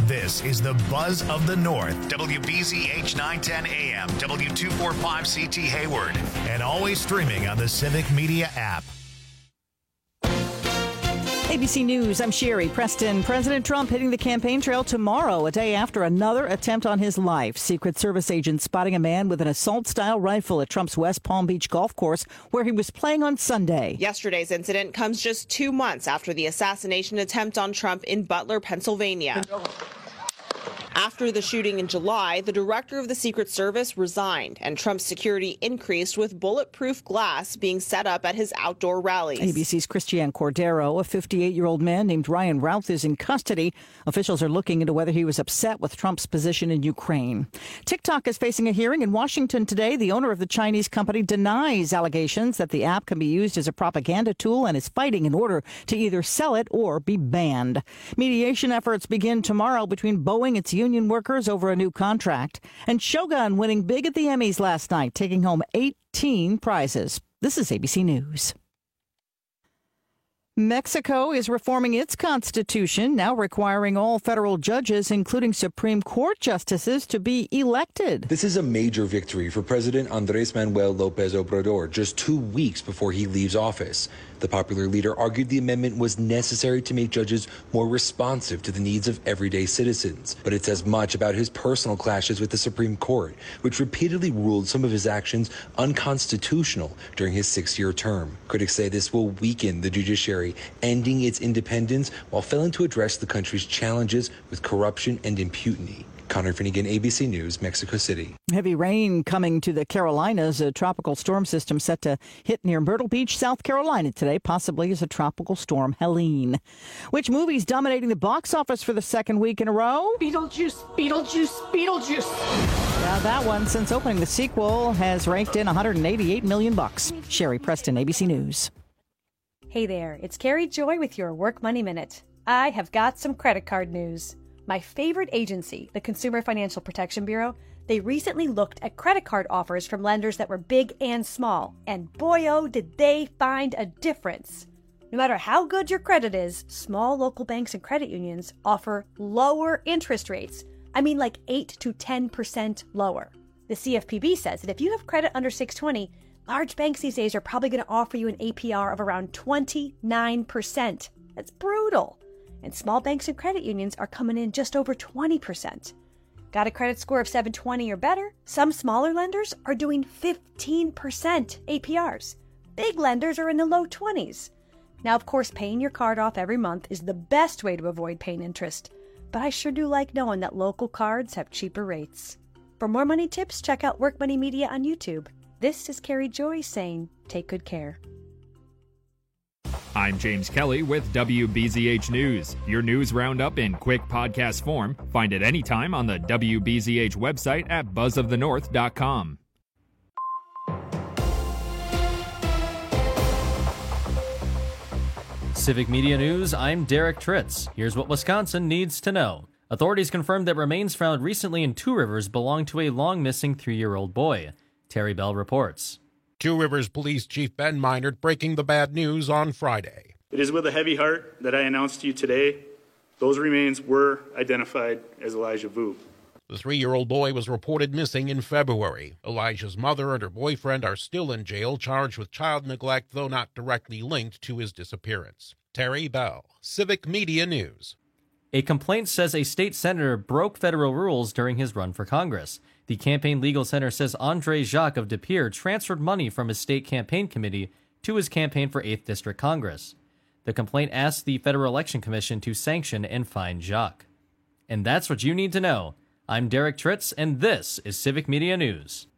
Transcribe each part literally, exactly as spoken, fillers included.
This is the Buzz of the North. W B Z H nine ten A M, W two forty-five C T Hayward, and always streaming on the Civic Media app. A B C News, I'm Sherry Preston. President Trump hitting the campaign trail tomorrow, a day after another attempt on his life. Secret Service agents spotting a man with an assault-style rifle at Trump's West Palm Beach golf course where he was playing on Sunday. Yesterday's incident comes just two months after the assassination attempt on Trump in Butler, Pennsylvania. After the shooting in July, the director of the Secret Service resigned, and Trump's security increased with bulletproof glass being set up at his outdoor rallies. A B C's Christiane Cordero, a fifty-eight-year-old man named Ryan Routh, is in custody. Officials are looking into whether he was upset with Trump's position in Ukraine. TikTok is facing a hearing in Washington today. The owner of the Chinese company denies allegations that the app can be used as a propaganda tool and is fighting in order to either sell it or be banned. Mediation efforts begin tomorrow between Boeing, its union workers, over a new contract, and Shogun winning big at the Emmys last night, taking home eighteen prizes. This is A B C News. Mexico is reforming its constitution, now requiring all federal judges, including Supreme Court justices, to be elected. This is a major victory for President Andrés Manuel López Obrador just two weeks before he leaves office. The popular leader argued the amendment was necessary to make judges more responsive to the needs of everyday citizens. But it says much about his personal clashes with the Supreme Court, which repeatedly ruled some of his actions unconstitutional during his six-year term. Critics say this will weaken the judiciary, ending its independence while failing to address the country's challenges with corruption and impunity. Connor Finnegan, A B C News, Mexico City. Heavy rain coming to the Carolinas. A tropical storm system set to hit near Myrtle Beach, South Carolina today, possibly as a tropical storm Helene. Which movie's dominating the box office for the second week in a row? Beetlejuice, Beetlejuice, Beetlejuice. Yeah, that one, since opening the sequel, has raked in one hundred eighty-eight million bucks. Sherry Preston, A B C News. Hey there, it's Carrie Joy with your Work Money Minute. I have got some credit card news. My favorite agency, the Consumer Financial Protection Bureau, they recently looked at credit card offers from lenders that were big and small, and boy oh did they find a difference. No matter how good your credit is, small local banks and credit unions offer lower interest rates. I mean like eight to ten percent lower. The C F P B says that if you have credit under six twenty, large banks these days are probably going to offer you an A P R of around twenty-nine percent. That's brutal. And small banks and credit unions are coming in just over twenty percent. Got a credit score of seven twenty or better? Some smaller lenders are doing fifteen percent A P Rs. Big lenders are in the low twenties. Now, of course, paying your card off every month is the best way to avoid paying interest. But I sure do like knowing that local cards have cheaper rates. For more money tips, check out Work Money Media on YouTube. This is Carrie Joy saying, take good care. I'm James Kelly with W B Z H News. Your news roundup in quick podcast form. Find it anytime on the W B Z H website at buzz of the north dot com. Civic Media News, I'm Derek Tritz. Here's what Wisconsin needs to know. Authorities confirmed that remains found recently in Two Rivers belong to a long-missing three-year-old boy. Terry Bell reports. Two Rivers Police Chief Ben Meinert breaking the bad news on Friday. It is with a heavy heart that I announce to you today those remains were identified as Elijah Vu. The three-year-old boy was reported missing in February. Elijah's mother and her boyfriend are still in jail, charged with child neglect, though not directly linked to his disappearance. Terry Bell, Civic Media News. A complaint says a state senator broke federal rules during his run for Congress. The Campaign Legal Center says Andre Jacques of De Pere transferred money from his state campaign committee to his campaign for eighth District Congress. The complaint asks the Federal Election Commission to sanction and fine Jacques. And that's what you need to know. I'm Derek Tritz, and this is Civic Media News.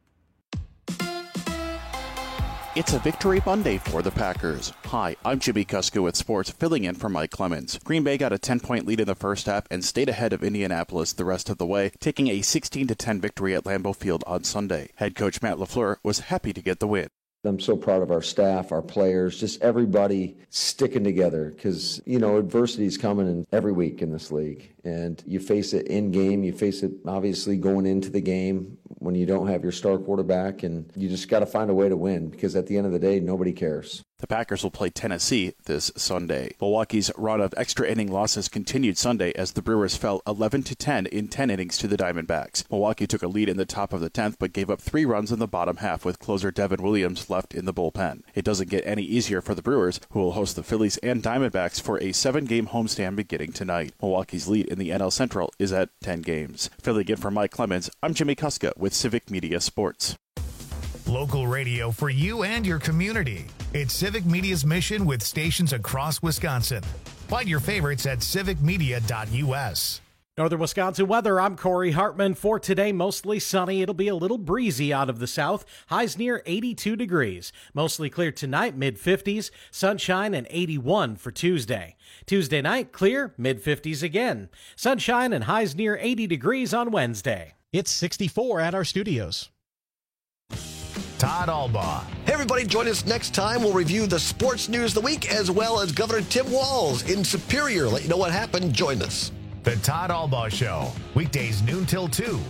It's a victory Monday for the Packers. Hi, I'm Jimmy Kuska with sports, filling in for Mike Clemens. Green Bay got a ten-point lead in the first half and stayed ahead of Indianapolis the rest of the way, taking a sixteen to ten victory at Lambeau Field on Sunday. Head coach Matt LaFleur was happy to get the win. I'm so proud of our staff, our players, just everybody sticking together because, you know, adversity is coming in every week in this league. And you face it in game. You face it, obviously, going into the game when you don't have your star quarterback. And you just got to find a way to win because at the end of the day, nobody cares. The Packers will play Tennessee this Sunday. Milwaukee's run of extra inning losses continued Sunday as the Brewers fell eleven to ten in ten innings to the Diamondbacks. Milwaukee took a lead in the top of the tenth but gave up three runs in the bottom half with closer Devin Williams left in the bullpen. It doesn't get any easier for the Brewers, who will host the Phillies and Diamondbacks for a seven-game homestand beginning tonight. Milwaukee's lead in the N L Central is at ten games. Filling in for Mike Clemens, I'm Jimmy Kuska with Civic Media Sports. Local radio for you and your community. It's Civic Media's mission with stations across Wisconsin. Find your favorites at civic media dot u s. Northern Wisconsin weather, I'm Corey Hartman. For today, mostly sunny. It'll be a little breezy out of the south. Highs near eighty-two degrees. Mostly clear tonight, mid fifties. Sunshine and eighty-one for Tuesday. Tuesday night, clear, mid fifties again. Sunshine and highs near eighty degrees on Wednesday. It's sixty-four at our studios. Todd Albaugh. Hey, everybody, join us next time. We'll review the sports news of the week as well as Governor Tim Walz in Superior. Let you know what happened. Join us. The Todd Albaugh Show, weekdays noon till two.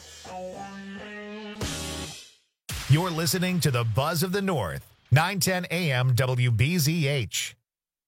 You're listening to the Buzz of the North, nine ten a m W B Z H.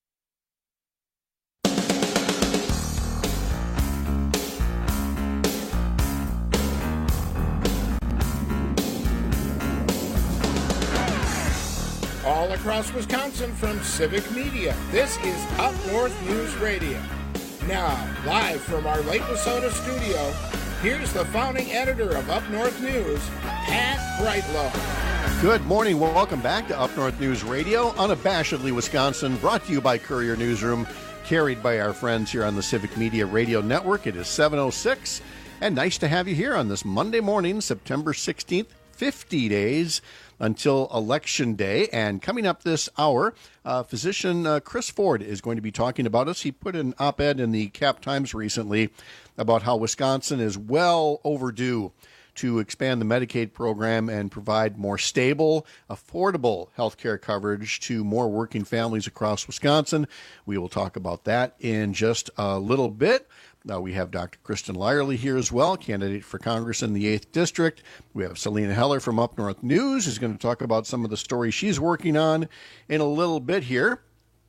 All across Wisconsin from Civic Media, this is Up North News Radio. Now, live from our Lake Wissota studio, here's the founding editor of Up North News, Pat Brightlow. Good morning. Well, welcome back to Up North News Radio, unabashedly Wisconsin, brought to you by Courier Newsroom, carried by our friends here on the Civic Media Radio Network. It is seven oh six, and nice to have you here on this Monday morning, September sixteenth, fifty days until Election Day. And coming up this hour, uh, physician uh, Chris Ford is going to be talking about us. He put an op-ed in the Cap Times recently about how Wisconsin is well overdue to expand the Medicaid program and provide more stable, affordable health care coverage to more working families across Wisconsin. We will talk about that in just a little bit. Now, we have Doctor Kristen Lyerly here as well, candidate for Congress in the eighth District. We have Selena Heller from Up North News, who's going to talk about some of the stories she's working on in a little bit here.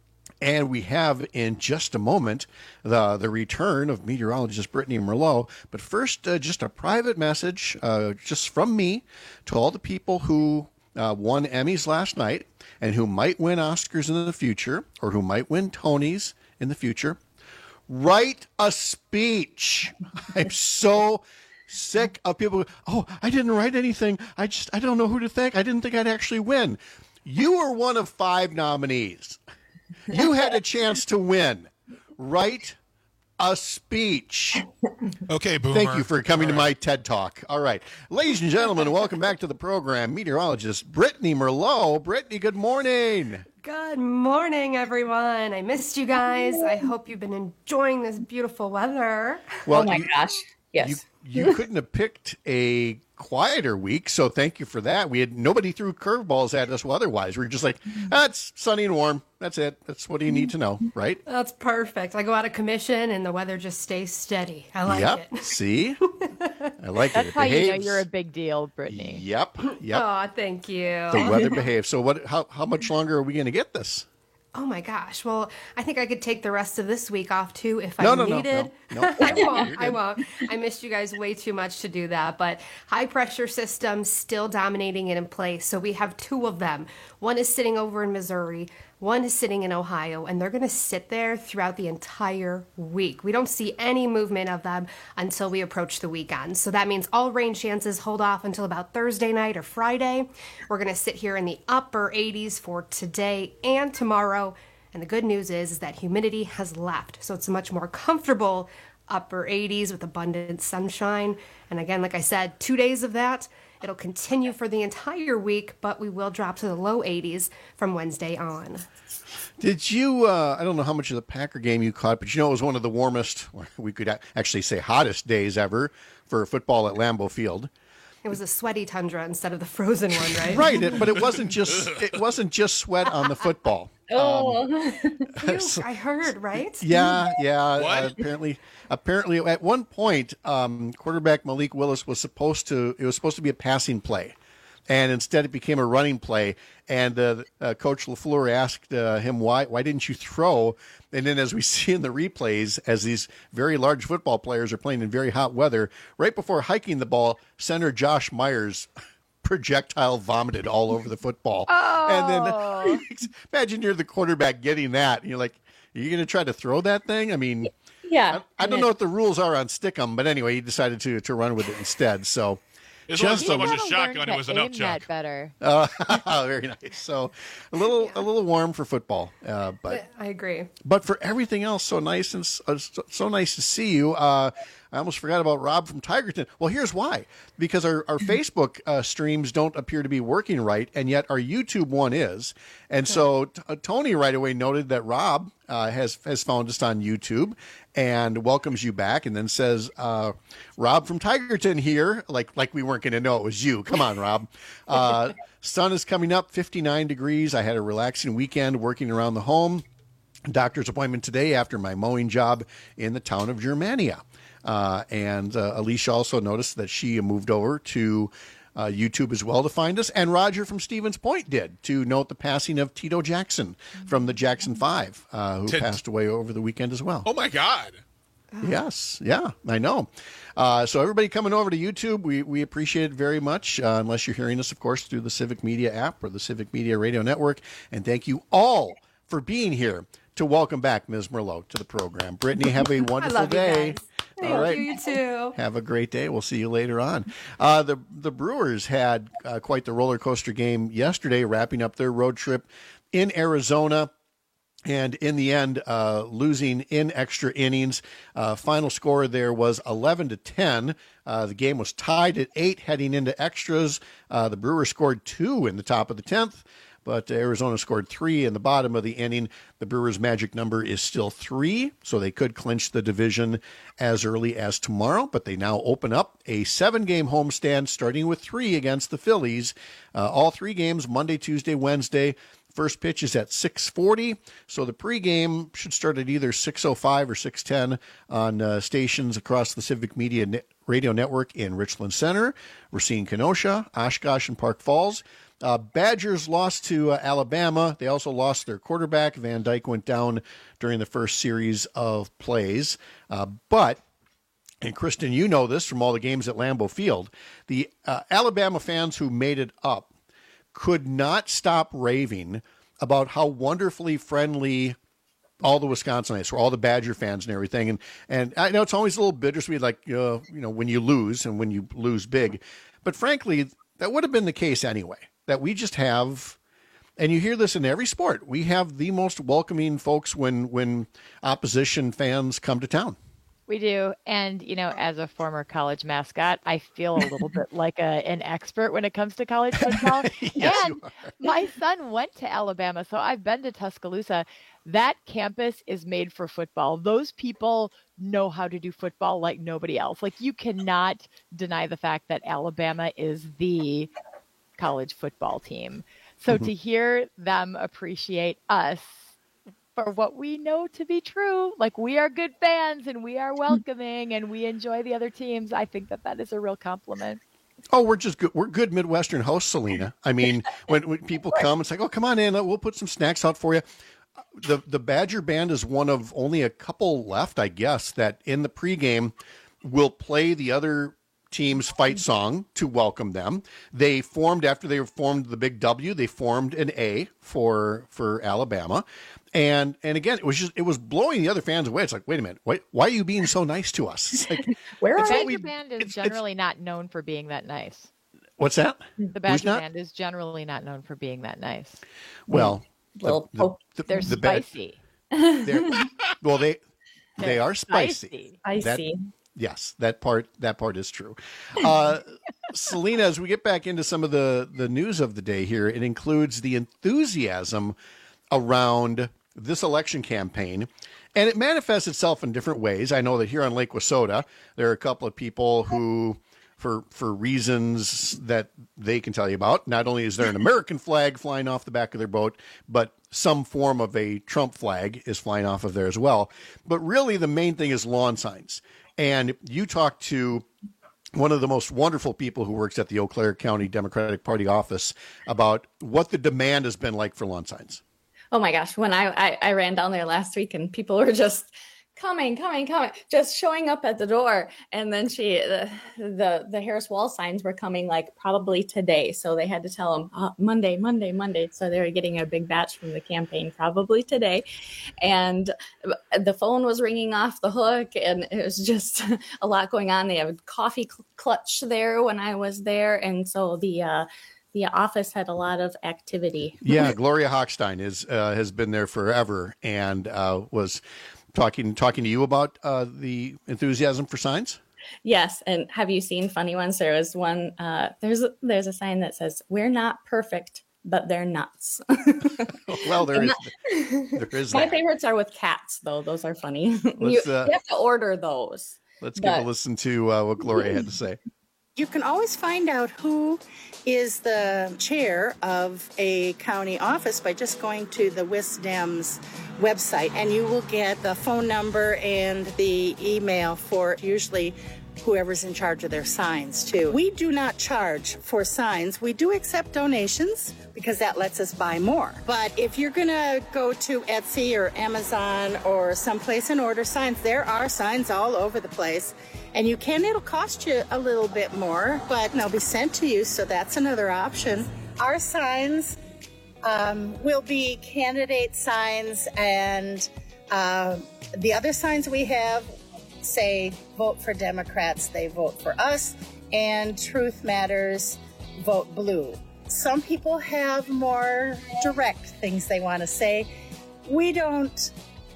And we have, in just a moment, the, the return of meteorologist Brittany Merlot. But first, uh, just a private message uh, just from me to all the people who uh, won Emmys last night and who might win Oscars in the future or who might win Tonys in the future. Write a speech. I'm so sick of people. Oh, I didn't write anything. I just, I don't know who to thank. I didn't think I'd actually win. You were one of five nominees. You had a chance to win. Write a speech. Okay, Boomer. Thank you for coming to my TED Talk. All right. Ladies and gentlemen, welcome back to the program. Meteorologist Brittany Merlot. Brittany, good morning. Good morning, everyone. I missed you guys. I hope you've been enjoying this beautiful weather. Well, oh my you, gosh. Yes. You, you couldn't have picked a quieter week, so thank you for that. We had nobody threw curveballs at us otherwise. We were just like, that's ah, sunny and warm. That's it. That's what you need to know, right? That's perfect. I go out of commission and the weather just stays steady. I like yep. it. See? I like That's it. It how behaves. you know you're a big deal, Brittany. Yep. Yep. Oh, thank you. The weather behaves. So what? How, how much longer are we going to get this? Oh my gosh. Well, I think I could take the rest of this week off too if no, I no, needed. No, no, no. I won't. I won't. I missed you guys way too much to do that. But high pressure systems still dominating and in place. So we have two of them. One is sitting over in Missouri. One is sitting in Ohio, and they're going to sit there throughout the entire week. We don't see any movement of them until we approach the weekend. So that means all rain chances hold off until about Thursday night or Friday. We're going to sit here in the upper eighties for today and tomorrow. And the good news is, is that humidity has left. So it's a much more comfortable upper eighties with abundant sunshine. And again, like I said, two days of that. It'll continue for the entire week, but we will drop to the low eighties from Wednesday on. Did you, uh, I don't know how much of the Packer game you caught, but you know it was one of the warmest, we could actually say hottest days ever for football at Lambeau Field. It was a sweaty tundra instead of the frozen one, right? Right, it, but it wasn't just it wasn't just sweat on the football. Oh, um, so, I heard, right? Yeah, yeah. Uh, apparently, apparently, at one point, um, quarterback Malik Willis was supposed to. It was supposed to be a passing play, and instead it became a running play. And uh, uh, Coach LaFleur asked uh, him, why why didn't you throw? And then as we see in the replays, as these very large football players are playing in very hot weather, right before hiking the ball, center Josh Myers projectile vomited all over the football. Oh. And then imagine you're the quarterback getting that. And you're like, are you going to try to throw that thing? I mean, yeah. I, I don't know what the ruls are on Stickum, but anyway, he decided to to run with it instead. So This wasn't so much a shotgun; it was an upchuck. Better. Uh, very nice. So a little yeah. a little warm for football, uh, but I agree. But for everything else, so nice and uh, so, so nice to see you. Uh, I almost forgot about Rob from Tigerton. Well, here's why: because our our Facebook uh, streams don't appear to be working right, and yet our YouTube one is. And so t- uh, Tony right away noted that Rob uh, has has found us on YouTube and welcomes you back, and then says, uh, "Rob from Tigerton here," like like we weren't going to know it was you. Come on, Rob. Uh, sun is coming up, fifty-nine degrees. I had a relaxing weekend working around the home. Doctor's appointment today after my mowing job in the town of Germania. Uh, and uh, Alicia also noticed that she moved over to uh, YouTube as well to find us. And Roger from Stevens Point did, to note the passing of Tito Jackson from the Jackson Five, uh, who T- passed away over the weekend as well. Oh, my God. Yes. Yeah, I know. Uh, so everybody coming over to YouTube, we, we appreciate it very much, uh, unless you're hearing us, of course, through the Civic Media app or the Civic Media Radio Network. And thank you all for being here to welcome back Miz Merlot to the program. Brittany, have a wonderful day. Thank All right. you, you too. Have a great day. We'll see you later on. Uh, the the Brewers had uh, quite the roller coaster game yesterday, wrapping up their road trip in Arizona. And in the end, uh, losing in extra innings. Uh, final score there was eleven to ten. Uh, the game was tied at eight heading into extras. Uh, the Brewers scored two in the top of the tenth. But Arizona scored three in the bottom of the inning. The Brewers' magic number is still three, so they could clinch the division as early as tomorrow. But they now open up a seven-game homestand, starting with three against the Phillies. Uh, all three games, Monday, Tuesday, Wednesday. First pitch is at six forty, so the pregame should start at either six oh five or six ten on uh, stations across the Civic Media ne- Radio Network in Richland Center, Racine, Kenosha, Oshkosh, and Park Falls. Uh, Badgers lost to uh, Alabama. They also lost their quarterback. Van Dyke went down during the first series of plays. Uh, but, and Kristen, you know this from all the games at Lambeau Field, the uh, Alabama fans who made it up could not stop raving about how wonderfully friendly all the Wisconsinites were, all the Badger fans and everything. And and I know it's always a little bittersweet, like, uh, you know, when you lose and when you lose big. But frankly, that would have been the case anyway. That we just have, and you hear this in every sport, we have the most welcoming folks when when opposition fans come to town. We do. And, you know, as a former college mascot, I feel a little bit like a, an expert when it comes to college football. Yes, and my son went to Alabama, so I've been to Tuscaloosa. That campus is made for football. Those people know how to do football like nobody else. Like, you cannot deny the fact that Alabama is the college football team. So mm-hmm. to hear them appreciate us for what we know to be true, like we are good fans and we are welcoming and we enjoy the other teams, I think that that is a real compliment. Oh, we're just good. We're good Midwestern hosts, Selena. I mean, when, when people come, it's like, oh, come on in. We'll put some snacks out for you. The the Badger Band is one of only a couple left, I guess, that in the pregame will play the other team's fight song to welcome them. They formed, after they formed the Big W, they formed an A for for Alabama. And and again, it was just it was blowing the other fans away. It's like, wait a minute, why why are you being so nice to us? It's like, Where it's the what Badger we, Band is it's, generally it's, not known for being that nice. What's that? The Badger Band is generally not known for being that nice. Well, well the, the, they're the, spicy. Bad, they're, well, they they they're are spicy. Spicy. That, yes, that part that part is true. Uh, Selena, as we get back into some of the, the news of the day here, it includes the enthusiasm around this election campaign, and it manifests itself in different ways. I know that here on Lake Wissota, there are a couple of people who, for for reasons that they can tell you about, not only is there an American flag flying off the back of their boat, but some form of a Trump flag is flying off of there as well. But really, the main thing is lawn signs. And you talk to one of the most wonderful people who works at the Eau Claire County Democratic Party office about what the demand has been like for lawn signs. Oh my gosh, when I, I, I ran down there last week and people were just coming, coming, coming, just showing up at the door. And then she, the, the, the Harris Wall signs were coming like probably today. So they had to tell them uh, Monday, Monday, Monday. So they were getting a big batch from the campaign probably today. And the phone was ringing off the hook and it was just a lot going on. They have a coffee cl- clutch there when I was there. And so the, uh, the office had a lot of activity. Yeah. Gloria Hochstein is, uh, has been there forever and uh, was talking talking to you about uh, the enthusiasm for signs. Yes. And have you seen funny ones? There was one, uh, there's, a, there's a sign that says, "We're not perfect, but they're nuts." Well, there is, there is My that. favorites are with cats, though. Those are funny. you, uh, you have to order those. Let's but... give a listen to uh, what Gloria had to say. You can always find out who is the chair of a county office by just going to the WisDem's website, and you will get the phone number and the email for usually whoever's in charge of their signs, too. We do not charge for signs. We do accept donations because that lets us buy more. But if you're going to go to Etsy or Amazon or someplace and order signs, there are signs all over the place. And you can, it'll cost you a little bit more, but they'll be sent to you, so that's another option. Our signs um, will be candidate signs, and uh, the other signs we have say vote for Democrats, they vote for us, and Truth Matters, vote blue. Some people have more direct things they want to say. We don't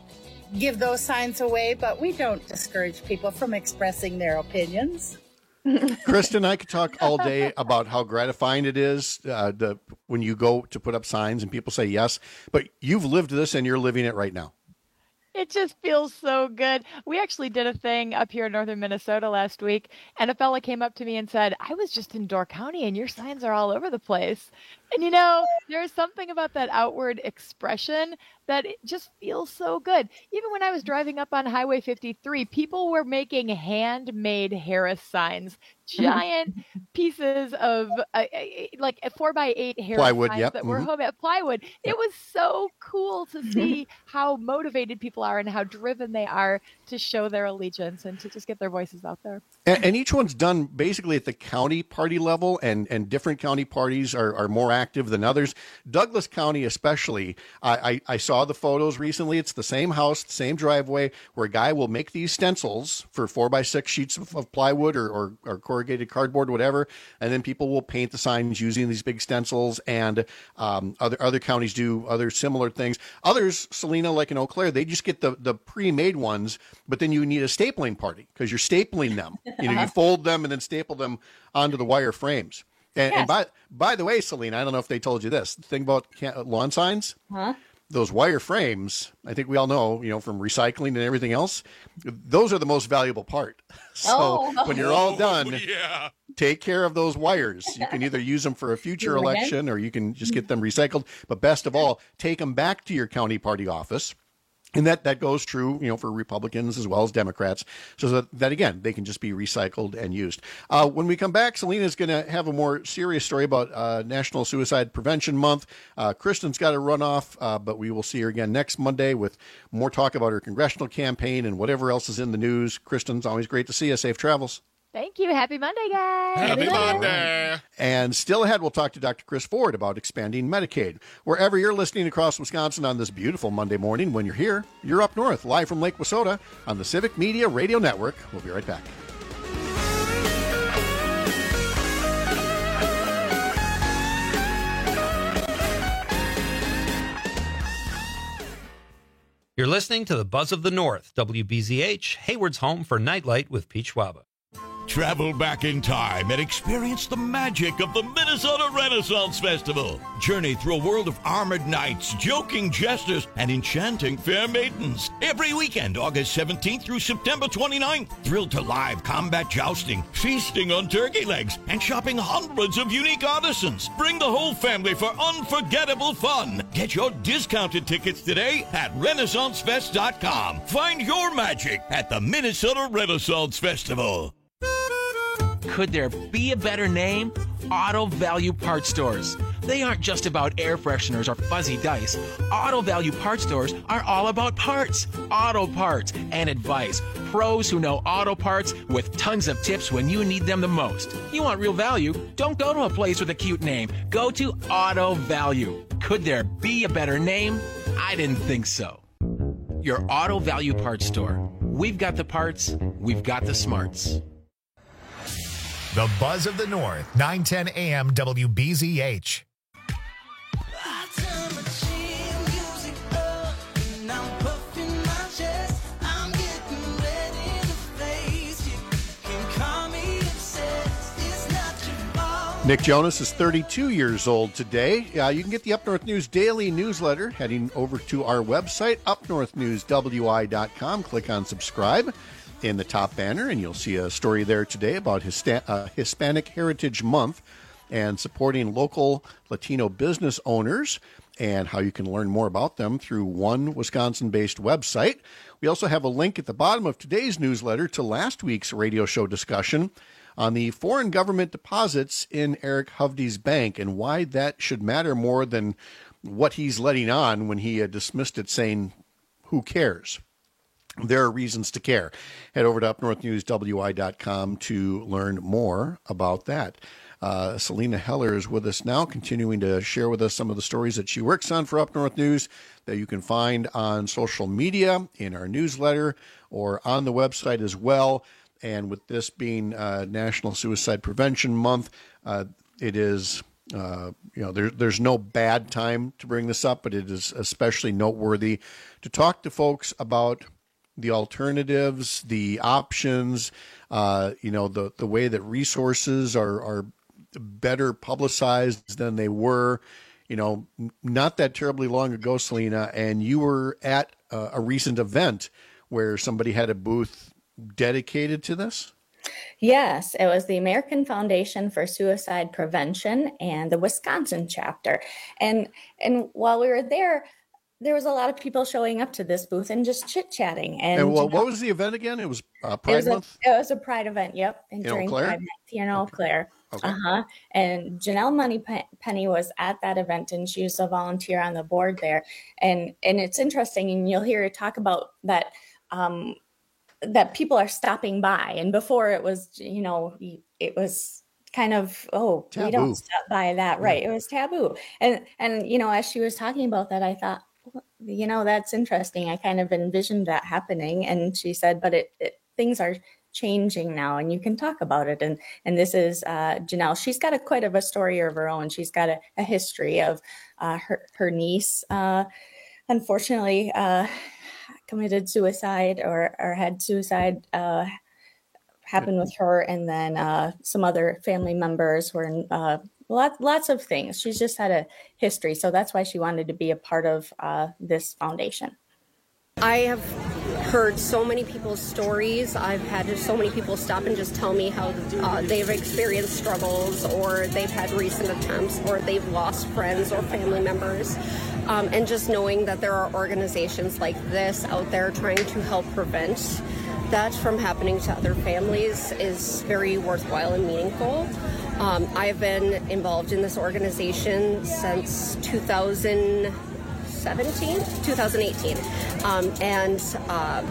give those signs away, but we don't discourage people from expressing their opinions. Kristen, I could talk all day about how gratifying it is uh, the, when you go to put up signs and people say yes, but you've lived this and you're living it right now. It just feels so good. We actually did a thing up here in northern Minnesota last week, and a fella came up to me and said, "I was just in Door County, and your signs are all over the place." And, you know, there's something about that outward expression that it just feels so good. Even when I was driving up on Highway fifty-three, people were making handmade Harris signs, giant pieces of uh, like a four by eight Harris plywood, signs yep. that were mm-hmm. homemade plywood. It was so cool to see how motivated people are and how driven they are to show their allegiance and to just get their voices out there. And, and each one's done basically at the county party level, and, and different county parties are, are more active than others. Douglas County especially, I, I, I saw the photos recently. It's the same house, the same driveway, where a guy will make these stencils for four by six sheets of, of plywood or, or, or corrugated cardboard, whatever, and then people will paint the signs using these big stencils, and um, other other counties do other similar things. Others, Selena, like in Eau Claire, they just get the, the pre-made ones, but then you need a stapling party because you're stapling them. You know, you fold them and then staple them onto the wire frames. And, yes. and by by the way, Selena, I don't know if they told you this. The thing about lawn signs, huh? Those wire frames, I think we all know, you know, from recycling and everything else, those are the most valuable part. So oh. when you're all done, oh, yeah. take care of those wires. You can either use them for a future election or you can just get them recycled. But best of all, take them back to your county party office. And that, that goes true, you know, for Republicans as well as Democrats, so that, that again, they can just be recycled and used. Uh, when we come back, Selena's going to have a more serious story about uh, National Suicide Prevention Month. Uh, Kristen's got to run off, uh, but we will see her again next Monday with more talk about her congressional campaign and whatever else is in the news. Kristen's always great to see you. Safe travels. Thank you. Happy Monday, guys. Happy Monday. And still ahead, we'll talk to Doctor Chris Ford about expanding Medicaid. Wherever you're listening across Wisconsin on this beautiful Monday morning, when you're here, you're up north, live from Lake Wissota on the Civic Media Radio Network. We'll be right back. You're listening to the Buzz of the North, W B Z H, Hayward's home for Nightlight with Pete Schwaba. Travel back in time and experience the magic of the Minnesota Renaissance Festival. Journey through a world of armored knights, joking jesters, and enchanting fair maidens. Every weekend, August seventeenth through September twenty-ninth. Thrilled to live combat jousting, feasting on turkey legs, and shopping hundreds of unique artisans. Bring the whole family for unforgettable fun. Get your discounted tickets today at Renaissance Fest dot com. Find your magic at the Minnesota Renaissance Festival. Could there be a better name? Auto Value Parts Stores. They aren't just about air fresheners or fuzzy dice. Auto Value Parts Stores are all about parts, auto parts, and advice. Pros who know auto parts with tons of tips when you need them the most. You want real value? Don't go to a place with a cute name. Go to Auto Value. Could there be a better name? I didn't think so. Your Auto Value Parts Store. We've got the parts, we've got the smarts. The Buzz of the North, nine ten A M W B Z H. Nick Jonas is thirty-two years old today. Uh, you can get the Up North News Daily newsletter heading over to our website, up north news w i dot com. Click on subscribe in the top banner, and you'll see a story there today about Hista- uh, Hispanic Heritage Month and supporting local Latino business owners and how you can learn more about them through one Wisconsin-based website. We also have a link at the bottom of today's newsletter to last week's radio show discussion on the foreign government deposits in Eric Hovde's bank and why that should matter more than what he's letting on when he uh, dismissed it, saying, who cares? There are reasons to care. Head over to up north news w i dot com to learn more about that. Uh, Selena Heller is with us now, continuing to share with us some of the stories that she works on for Up North News that you can find on social media, in our newsletter, or on the website as well. And with this being uh, National Suicide Prevention Month, uh, it is, uh, you know, there, there's no bad time to bring this up, but it is especially noteworthy to talk to folks about the alternatives, the options, uh, you know, the, the way that resources are, are better publicized than they were, you know, not that terribly long ago, Selena, and you were at a, a recent event where somebody had a booth dedicated to this? Yes, it was the American Foundation for Suicide Prevention and the Wisconsin chapter. And and while we were there, there was a lot of people showing up to this booth and just chit-chatting. And, and well, what was the event again? It was uh, Pride it was Month? A, it was a Pride event, yep. And in during Eau Claire? Pride Month here in Eau Claire. Okay. Uh-huh. And Janelle Moneypenny was at that event, and she was a volunteer on the board there. And and it's interesting, and you'll hear her talk about that um, that people are stopping by. And before it was, you know, it was kind of, oh, taboo. We don't stop by that. Right. Yeah. It was taboo. And, and, you know, as she was talking about that, I thought, you know, that's interesting. I kind of envisioned that happening. And she said, but it, it things are changing now and you can talk about it. And, and this is uh, Janelle. She's got a quite of a story of her own. She's got a, a history of uh, her, her niece, uh, unfortunately, uh, committed suicide or, or had suicide uh, happen with her. And then uh, some other family members were in uh, lots, lots of things. She's just had a history. So that's why she wanted to be a part of uh, this foundation. I have heard so many people's stories. I've had so many people stop and just tell me how uh, they've experienced struggles, or they've had recent attempts, or they've lost friends or family members. Um, and just knowing that there are organizations like this out there trying to help prevent that from happening to other families is very worthwhile and meaningful. Um, I've been involved in this organization since two thousand seventeen, two thousand eighteen. Um, and uh,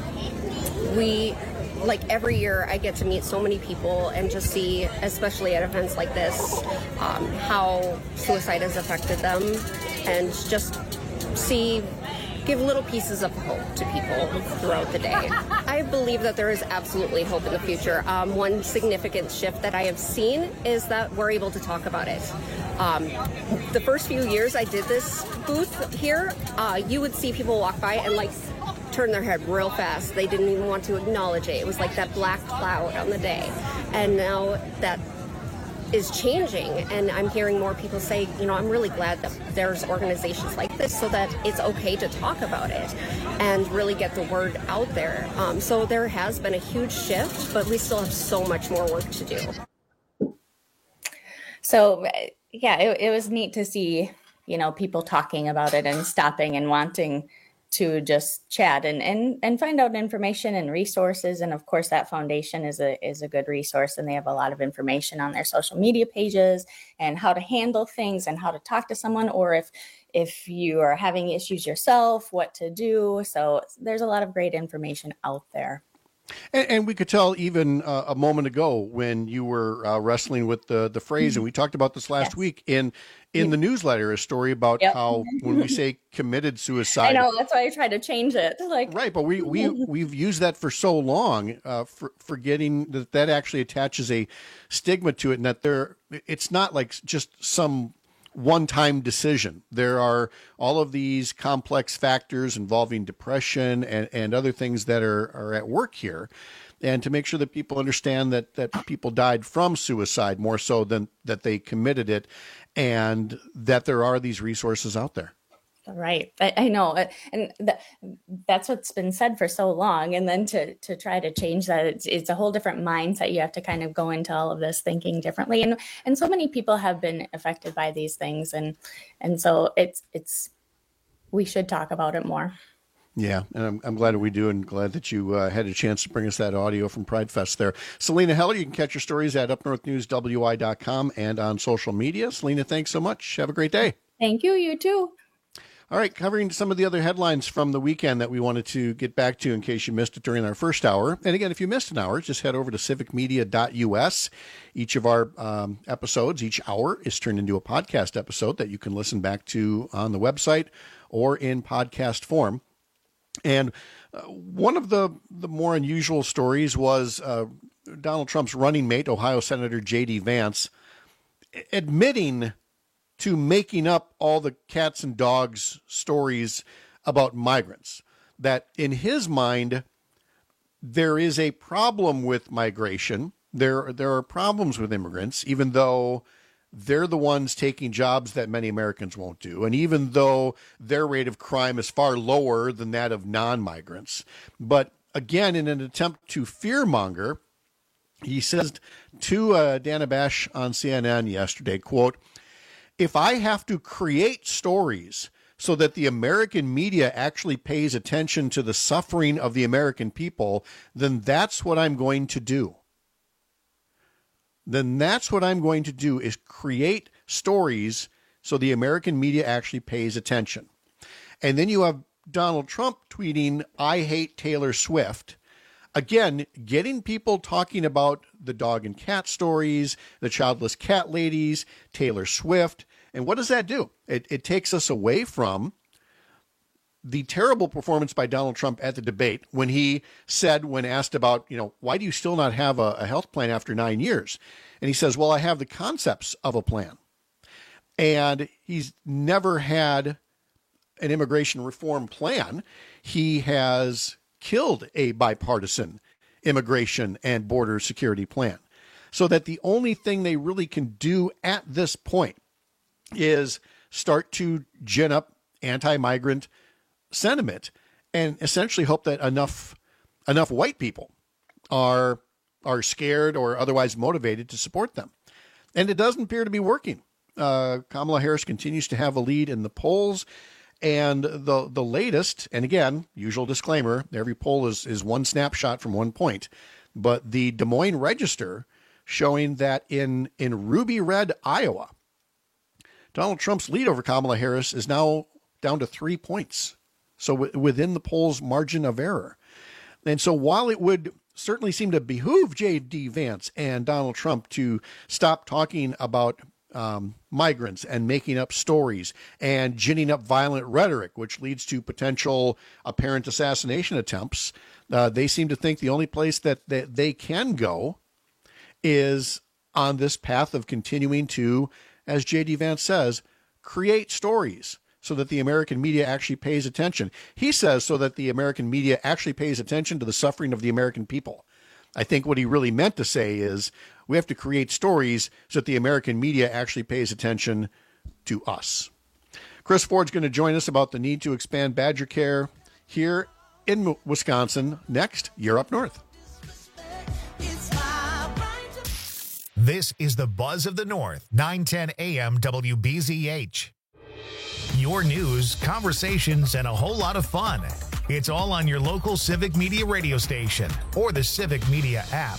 we, like every year, I get to meet so many people and just see, especially at events like this, um, how suicide has affected them, and just see, give little pieces of hope to people throughout the day. I believe that there is absolutely hope in the future. Um, one significant shift that I have seen is that we're able to talk about it. Um, the first few years I did this booth here, uh, you would see people walk by and like turn their head real fast. They didn't even want to acknowledge it. It was like that black cloud on the day. And now that is changing, and I'm hearing more people say, you know, I'm really glad that there's organizations like this so that it's okay to talk about it and really get the word out there. Um, so there has been a huge shift, but we still have so much more work to do. So, yeah, it, it was neat to see, you know, people talking about it and stopping and wanting to just chat and, and, and find out information and resources. And of course, that foundation is a is a good resource, and they have a lot of information on their social media pages and how to handle things and how to talk to someone, or if if you are having issues yourself, what to do. So there's a lot of great information out there. And, and we could tell even uh, a moment ago when you were uh, wrestling with the, the phrase, mm-hmm. and we talked about this last yes. week in in the newsletter, a story about yep. how when we say committed suicide. I know, that's why I tried to change it. Like Right, but we, we, we've used that for so long, uh, for, forgetting that that actually attaches a stigma to it, and that there it's not like just some one-time decision. There are all of these complex factors involving depression and, and other things that are, are at work here. And to make sure that people understand that, that people died from suicide more so than that they committed it, and that there are these resources out there. Right. I, I know. And th- that's what's been said for so long. And then to to try to change that, it's, it's a whole different mindset. You have to kind of go into all of this thinking differently. And and so many people have been affected by these things. And and so it's it's we should talk about it more. Yeah, and I'm, I'm glad that we do, and glad that you uh, had a chance to bring us that audio from Pride Fest there. Selena Heller, you can catch your stories at up north news w i dot com and on social media. Selena, thanks so much. Have a great day. Thank you. You too. All right, covering some of the other headlines from the weekend that we wanted to get back to in case you missed it during our first hour. And again, if you missed an hour, just head over to civic media dot u s. Each of our um, episodes, each hour, is turned into a podcast episode that you can listen back to on the website or in podcast form. And uh, one of the, the more unusual stories was uh, Donald Trump's running mate, Ohio Senator J D Vance, admitting to making up all the cats and dogs stories about migrants. That in his mind, there is a problem with migration. There, there are problems with immigrants, even though they're the ones taking jobs that many Americans won't do. And even though their rate of crime is far lower than that of non-migrants. But again, in an attempt to fearmonger, he says to uh, Dana Bash on C N N yesterday, quote, "If I have to create stories so that the American media actually pays attention to the suffering of the American people, then that's what I'm going to do. Then that's what I'm going to do is create stories so the American media actually pays attention." And then you have Donald Trump tweeting, "I hate Taylor Swift." Again, getting people talking about the dog and cat stories, the childless cat ladies, Taylor Swift. And what does that do? It, it takes us away from the terrible performance by Donald Trump at the debate when he said, when asked about, you know, why do you still not have a, a health plan after nine years? And he says, well, I have the concepts of a plan. And he's never had an immigration reform plan. He has killed a bipartisan immigration and border security plan. So that the only thing they really can do at this point is start to gin up anti-migrant sentiment and essentially hope that enough enough white people are are scared or otherwise motivated to support them. And it doesn't appear to be working. Uh, Kamala Harris continues to have a lead in the polls. And the the latest, and again, usual disclaimer, every poll is, is one snapshot from one point. But the Des Moines Register showing that in, in Ruby Red, Iowa, Donald Trump's lead over Kamala Harris is now down to three points. So w- within the poll's margin of error. And so while it would certainly seem to behoove J D Vance and Donald Trump to stop talking about um, migrants and making up stories and ginning up violent rhetoric, which leads to potential apparent assassination attempts, uh, they seem to think the only place that, that they can go is on this path of continuing to, as J D Vance says, create stories so that the American media actually pays attention. He says so that the American media actually pays attention to the suffering of the American people. I think what he really meant to say is we have to create stories so that the American media actually pays attention to us. Chris Ford's going to join us about the need to expand Badger care here in Wisconsin. Next, You're Up North. This is the Buzz of the North, nine ten a.m. W B Z H. Your news, conversations, and a whole lot of fun. It's all on your local Civic Media radio station or the Civic Media app.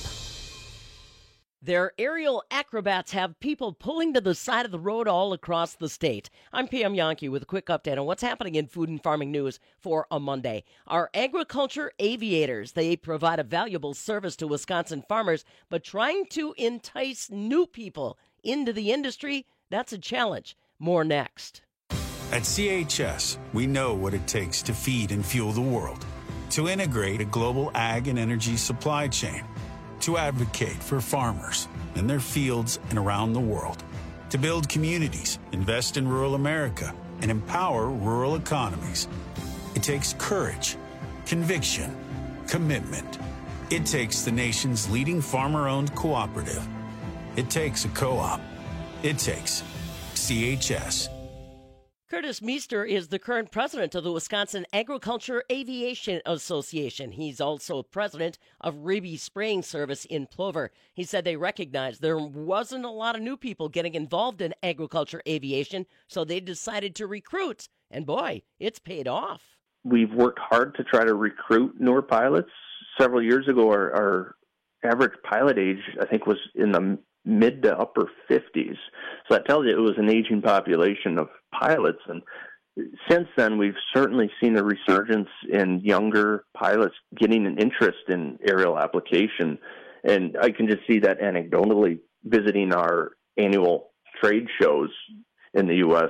Their aerial acrobats have people pulling to the side of the road all across the state. I'm P M Yankee with a quick update on what's happening in food and farming news for a Monday. Our agriculture aviators, they provide a valuable service to Wisconsin farmers, but trying to entice new people into the industry, that's a challenge. More next. At C H S, we know what it takes to feed and fuel the world, to integrate a global ag and energy supply chain, to advocate for farmers in their fields and around the world, to build communities, invest in rural America, and empower rural economies. It takes courage, conviction, commitment. It takes the nation's leading farmer-owned cooperative. It takes a co-op. It takes C H S. Curtis Meester is the current president of the Wisconsin Agriculture Aviation Association. He's also president of Reby Spraying Service in Plover. He said they recognized there wasn't a lot of new people getting involved in agriculture aviation, so they decided to recruit. And boy, it's paid off. We've worked hard to try to recruit newer pilots. Several years ago, our, our average pilot age, I think, was in the mid to upper fifties. So that tells you it was an aging population of pilots. And since then, we've certainly seen a resurgence in younger pilots getting an interest in aerial application. And I can just see that anecdotally visiting our annual trade shows in the U S,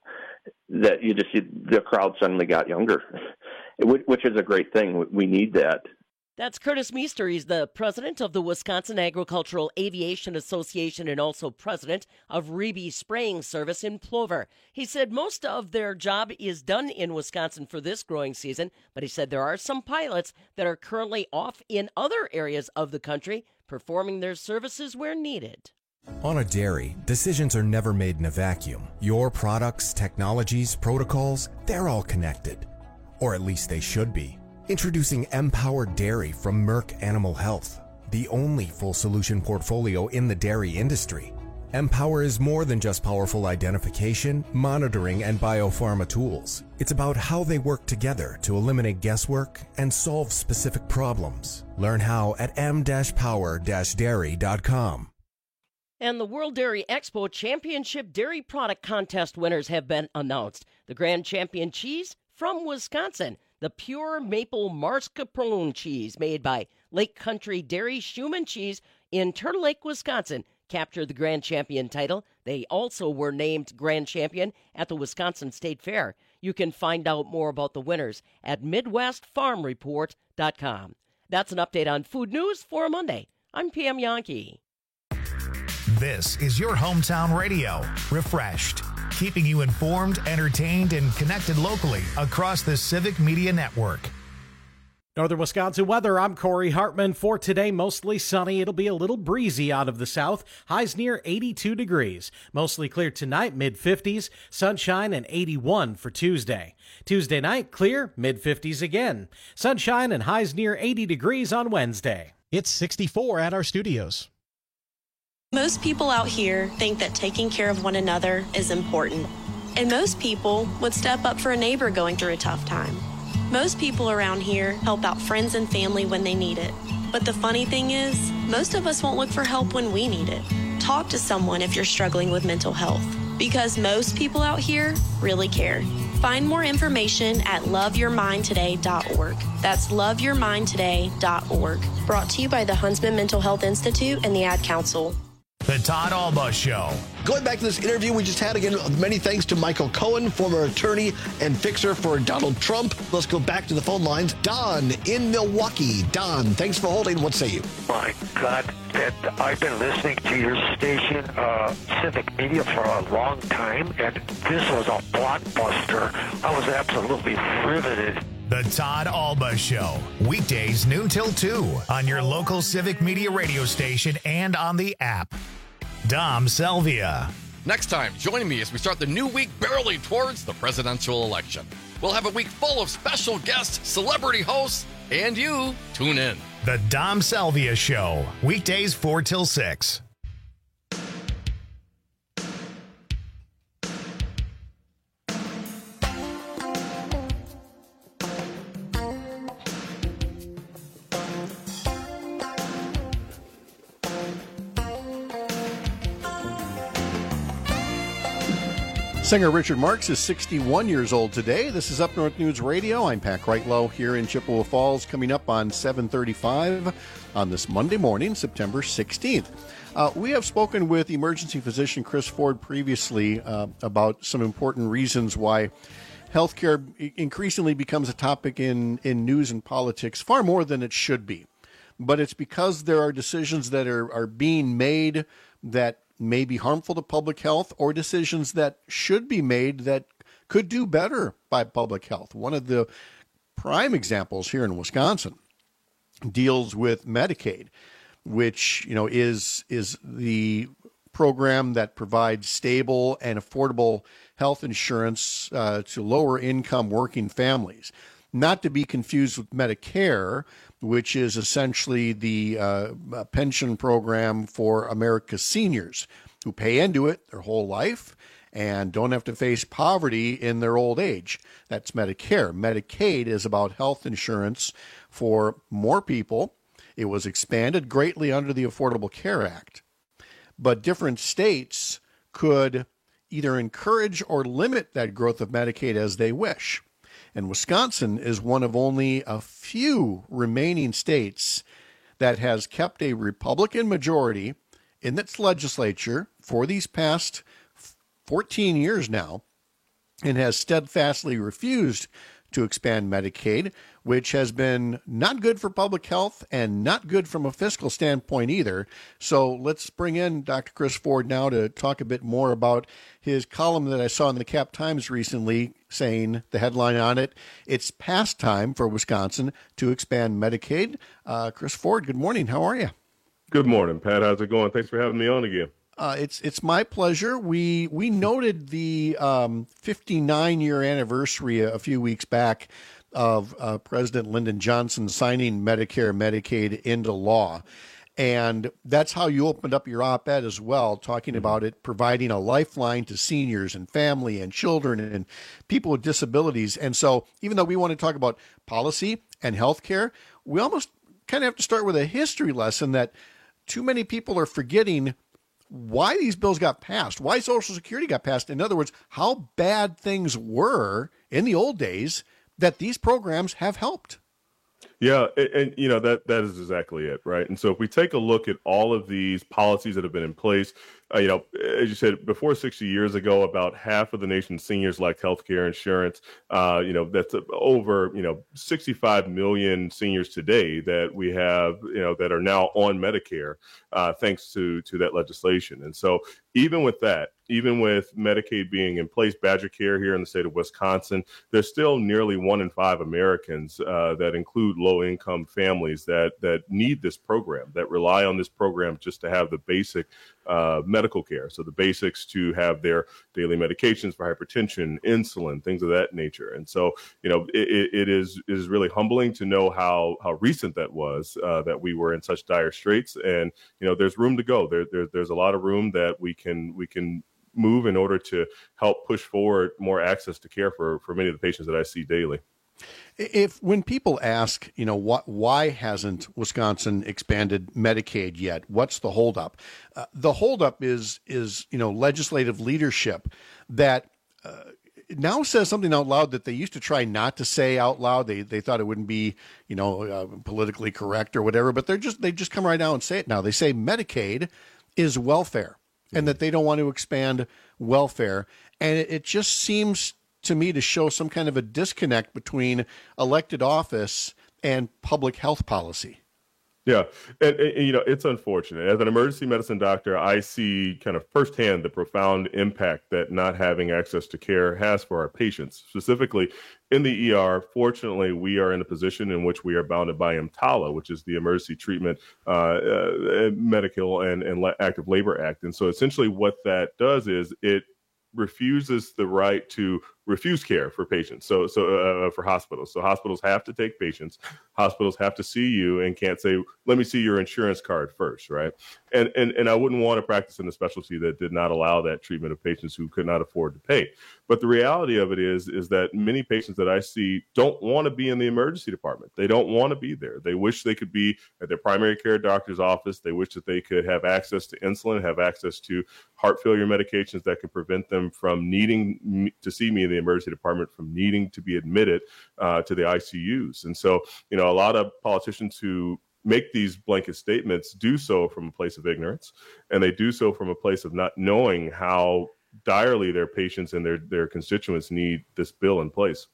that you just see the crowd suddenly got younger, which is a great thing. We need that. That's Curtis Meester. He's the president of the Wisconsin Agricultural Aviation Association and also president of Reby Spraying Service in Plover. He said most of their job is done in Wisconsin for this growing season, but he said there are some pilots that are currently off in other areas of the country performing their services where needed. On a dairy, decisions are never made in a vacuum. Your products, technologies, protocols, they're all connected. Or at least they should be. Introducing Empower Dairy from Merck Animal Health, the only full solution portfolio in the dairy industry. Empower is more than just powerful identification, monitoring, and biopharma tools. It's about how they work together to eliminate guesswork and solve specific problems. Learn how at m dash power dash dairy dot com. And the World Dairy Expo Championship Dairy Product Contest winners have been announced. The Grand Champion cheese from Wisconsin. The pure maple mascarpone cheese made by Lake Country Dairy Schumann Cheese in Turtle Lake, Wisconsin, captured the Grand Champion title. They also were named Grand Champion at the Wisconsin State Fair. You can find out more about the winners at midwest farm report dot com. That's an update on food news for a Monday. I'm P M Yankee. This is your hometown radio, Refreshed, keeping you informed, entertained, and connected locally across the Civic Media Network. Northern Wisconsin weather, I'm Corey Hartman. For today, mostly sunny. It'll be a little breezy out of the south. Highs near eighty-two degrees. Mostly clear tonight, mid fifties. Sunshine and eighty-one for Tuesday. Tuesday night, clear, mid fifties again. Sunshine and highs near eighty degrees on Wednesday. It's sixty-four at our studios. Most people out here think that taking care of one another is important. And most people would step up for a neighbor going through a tough time. Most people around here help out friends and family when they need it. But the funny thing is, most of us won't look for help when we need it. Talk to someone if you're struggling with mental health, because most people out here really care. Find more information at love your mind today dot org. That's love your mind today dot org. Brought to you by the Huntsman Mental Health Institute and the Ad Council. The Todd Alba Show. Going back to this interview we just had, again, many thanks to Michael Cohen, former attorney and fixer for Donald Trump. Let's go back to the phone lines. Don in Milwaukee. Don, thanks for holding. What say you? My God, that I've been listening to your station, uh, Civic Media, for a long time, and this was a blockbuster. I was absolutely riveted. The Todd Alba Show. Weekdays noon till two on your local Civic Media radio station and on the app. Dom Selvia. Next time, join me as we start the new week barreling towards the presidential election. We'll have a week full of special guests, celebrity hosts, and you. Tune in. The Dom Selvia Show. Weekdays four till six. Singer Richard Marx is sixty-one years old today. This is Up North News Radio. I'm Pat Kreitlow here in Chippewa Falls, coming up on seven thirty-five on this Monday morning, September sixteenth. Uh, we have spoken with emergency physician Chris Ford previously uh, about some important reasons why healthcare increasingly becomes a topic in, in news and politics far more than it should be. But it's because there are decisions that are, are being made that may be harmful to public health, or decisions that should be made that could do better by public health. One of the prime examples here in Wisconsin deals with Medicaid, which, you know, is is the program that provides stable and affordable health insurance uh, to lower income working families. Not to be confused with Medicare, which is essentially the uh, pension program for America's seniors who pay into it their whole life and don't have to face poverty in their old age. That's Medicare. Medicaid is about health insurance for more people. It was expanded greatly under the Affordable Care Act. But different states could either encourage or limit that growth of Medicaid as they wish. And Wisconsin is one of only a few remaining states that has kept a Republican majority in its legislature for these past fourteen years now, and has steadfastly refused to expand Medicaid, which has been not good for public health and not good from a fiscal standpoint either. So let's bring in Doctor Chris Ford now to talk a bit more about his column that I saw in the Cap Times recently, saying, the headline on it, "It's past time for Wisconsin to expand Medicaid." Uh, Chris Ford, good morning. How are you? Good morning, Pat. How's it going? Thanks for having me on again. Uh, it's it's my pleasure. We we noted the um, fifty-nine year anniversary a, a few weeks back of uh, President Lyndon Johnson signing Medicare and Medicaid into law. And that's how you opened up your op-ed as well, talking about it providing a lifeline to seniors and family and children and people with disabilities. And so even though we want to talk about policy and healthcare, we almost kind of have to start with a history lesson that too many people are forgetting why these bills got passed, why Social Security got passed. In other words, how bad things were in the old days that these programs have helped. Yeah, and, and you know, that that is exactly it, right? And so if we take a look at all of these policies that have been in place, uh, you know, as you said, before sixty years ago, about half of the nation's seniors lacked health care insurance. Uh, you know, that's over, you know, sixty-five million seniors today that we have, you know, that are now on Medicare, uh, thanks to to that legislation. And so even with that, even with Medicaid being in place, Badger Care here in the state of Wisconsin, there's still nearly one in five Americans uh, that include low-income families that that need this program, that rely on this program just to have the basic uh, medical care. So the basics to have their daily medications for hypertension, insulin, things of that nature. And so, you know, it, it is it is really humbling to know how how recent that was, uh, that we were in such dire straits. And, you know, there's room to go. There, there there's a lot of room that we can we can move in order to help push forward more access to care for, for many of the patients that I see daily. If when people ask, you know, what, why hasn't Wisconsin expanded Medicaid yet? What's the holdup? Uh, the holdup is, is, you know, legislative leadership that uh, now says something out loud that they used to try not to say out loud. They they thought it wouldn't be, you know, uh, politically correct or whatever, but they're just, they just come right out and say it now. They say Medicaid is welfare, and that they don't want to expand welfare. And it, it just seems to me to show some kind of a disconnect between elected office and public health policy. Yeah, and, and you know, it's unfortunate. As an emergency medicine doctor, I see kind of firsthand the profound impact that not having access to care has for our patients, specifically in the E R. Fortunately, we are in a position in which we are bounded by EMTALA, which is the Emergency Treatment uh, uh, Medical and, and Active Labor Act. And so essentially what that does is it refuses the right to refuse care for patients. So, so uh, for hospitals, so hospitals have to take patients. Hospitals have to see you and can't say, "Let me see your insurance card first," right? And and and I wouldn't want to practice in a specialty that did not allow that treatment of patients who could not afford to pay. But the reality of it is, is that many patients that I see don't want to be in the emergency department. They don't want to be there. They wish they could be at their primary care doctor's office. They wish that they could have access to insulin, have access to heart failure medications that can prevent them from needing to see me in the emergency department, from needing to be admitted uh, to the I C Us. And so, you know, a lot of politicians who make these blanket statements do so from a place of ignorance, and they do so from a place of not knowing how direly their patients and their, their constituents need this bill in place.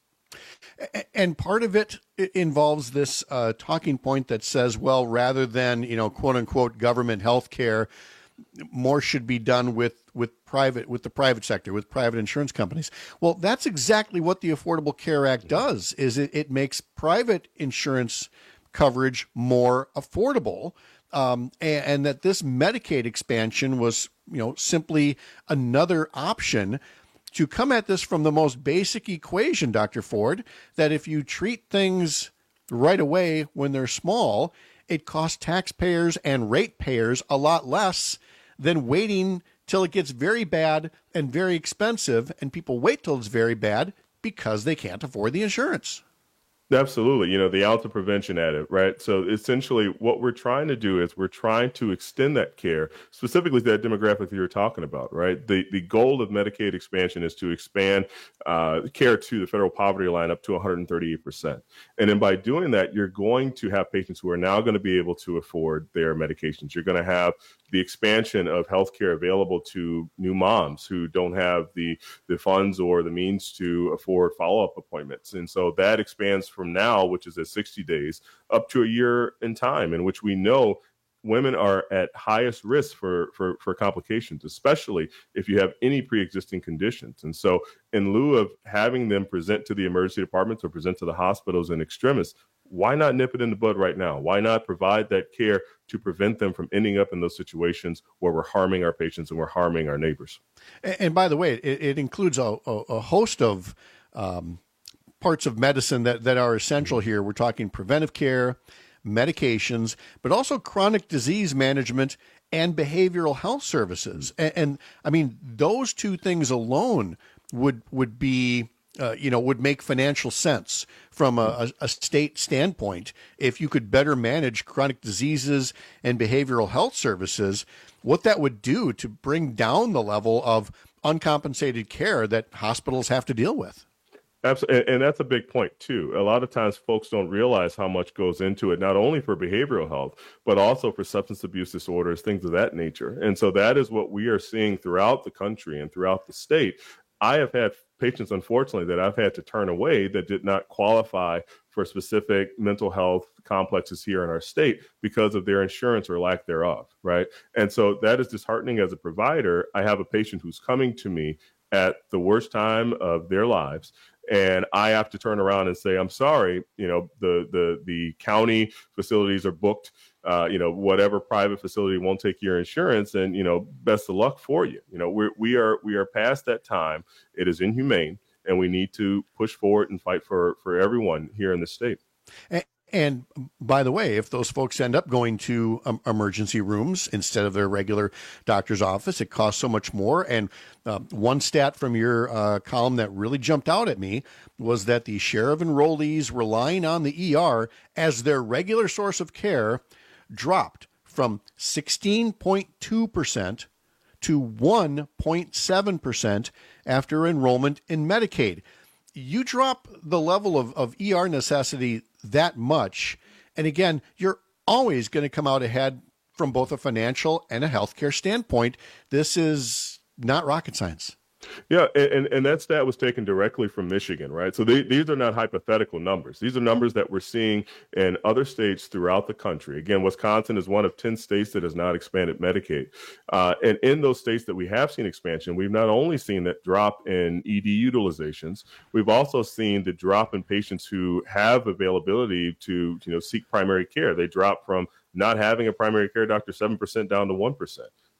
And part of it involves this uh, talking point that says, well, rather than, you know, quote unquote, government health care, more should be done with, with private, with the private sector, with private insurance companies. Well, that's exactly what the Affordable Care Act does, is it, it makes private insurance coverage more affordable. Um, and, and that this Medicaid expansion was, you know, simply another option to come at this from the most basic equation, Doctor Ford, that if you treat things right away when they're small, it costs taxpayers and ratepayers a lot less than waiting till it gets very bad and very expensive, and people wait till it's very bad because they can't afford the insurance. Absolutely. You know, the ounce of prevention at it, right? So essentially what we're trying to do is we're trying to extend that care, specifically that demographic that you're talking about, right? The the goal of Medicaid expansion is to expand uh, care to the federal poverty line up to one hundred thirty-eight percent. And then by doing that, you're going to have patients who are now going to be able to afford their medications. You're going to have the expansion of healthcare available to new moms who don't have the, the funds or the means to afford follow-up appointments. And so that expands from now, which is at sixty days, up to a year in time, in which we know women are at highest risk for, for, for complications, especially if you have any pre-existing conditions. And so in lieu of having them present to the emergency departments or present to the hospitals in extremis, why not nip it in the bud right now? Why not provide that care to prevent them from ending up in those situations where we're harming our patients and we're harming our neighbors? And, and by the way, it, it includes a, a, a host of um, parts of medicine that, that are essential here. We're talking preventive care, medications, but also chronic disease management and behavioral health services. And, and I mean, those two things alone would would be, uh, you know, would make financial sense from a, a state standpoint. If you could better manage chronic diseases and behavioral health services, what that would do to bring down the level of uncompensated care that hospitals have to deal with. Absolutely. And that's a big point, too. A lot of times folks don't realize how much goes into it, not only for behavioral health, but also for substance abuse disorders, things of that nature. And so that is what we are seeing throughout the country and throughout the state. I have had patients, unfortunately, that I've had to turn away that did not qualify for specific mental health complexes here in our state because of their insurance or lack thereof, right? And so that is disheartening as a provider. I have a patient who's coming to me at the worst time of their lives, and I have to turn around and say, I'm sorry, you know, the the the county facilities are booked, uh, you know, whatever private facility won't take your insurance, and, you know, best of luck for you. You know, we're, we are we are past that time. It is inhumane, and we need to push forward and fight for, for everyone here in the state. And, and by the way, if those folks end up going to um, emergency rooms instead of their regular doctor's office, it costs so much more. And uh, one stat from your uh, column that really jumped out at me was that the share of enrollees relying on the E R as their regular source of care dropped from sixteen point two percent to one point seven percent after enrollment in Medicaid. You drop the level of, of E R necessity that much, and again, you're always going to come out ahead from both a financial and a healthcare standpoint. This is not rocket science. Yeah, and, and that stat was taken directly from Michigan, right? So they, these are not hypothetical numbers. These are numbers that we're seeing in other states throughout the country. Again, Wisconsin is one of ten states that has not expanded Medicaid. Uh, and in those states that we have seen expansion, we've not only seen that drop in E D utilizations, we've also seen the drop in patients who have availability to, you know, seek primary care. They drop from not having a primary care doctor seven percent down to one percent.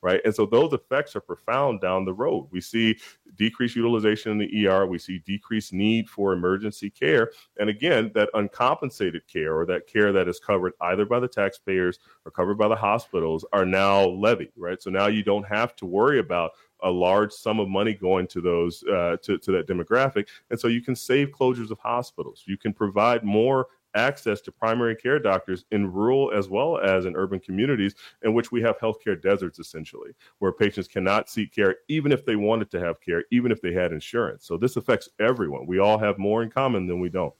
right? And so those effects are profound down the road. We see decreased utilization in the E R. We see decreased need for emergency care. And again, that uncompensated care, or that care that is covered either by the taxpayers or covered by the hospitals, are now levied, right? So now you don't have to worry about a large sum of money going to those uh, to, to that demographic. And so you can save closures of hospitals. You can provide more access to primary care doctors in rural as well as in urban communities, in which we have healthcare deserts, essentially, where patients cannot seek care even if they wanted to have care, even if they had insurance. So this affects everyone. We all have more in common than we don't.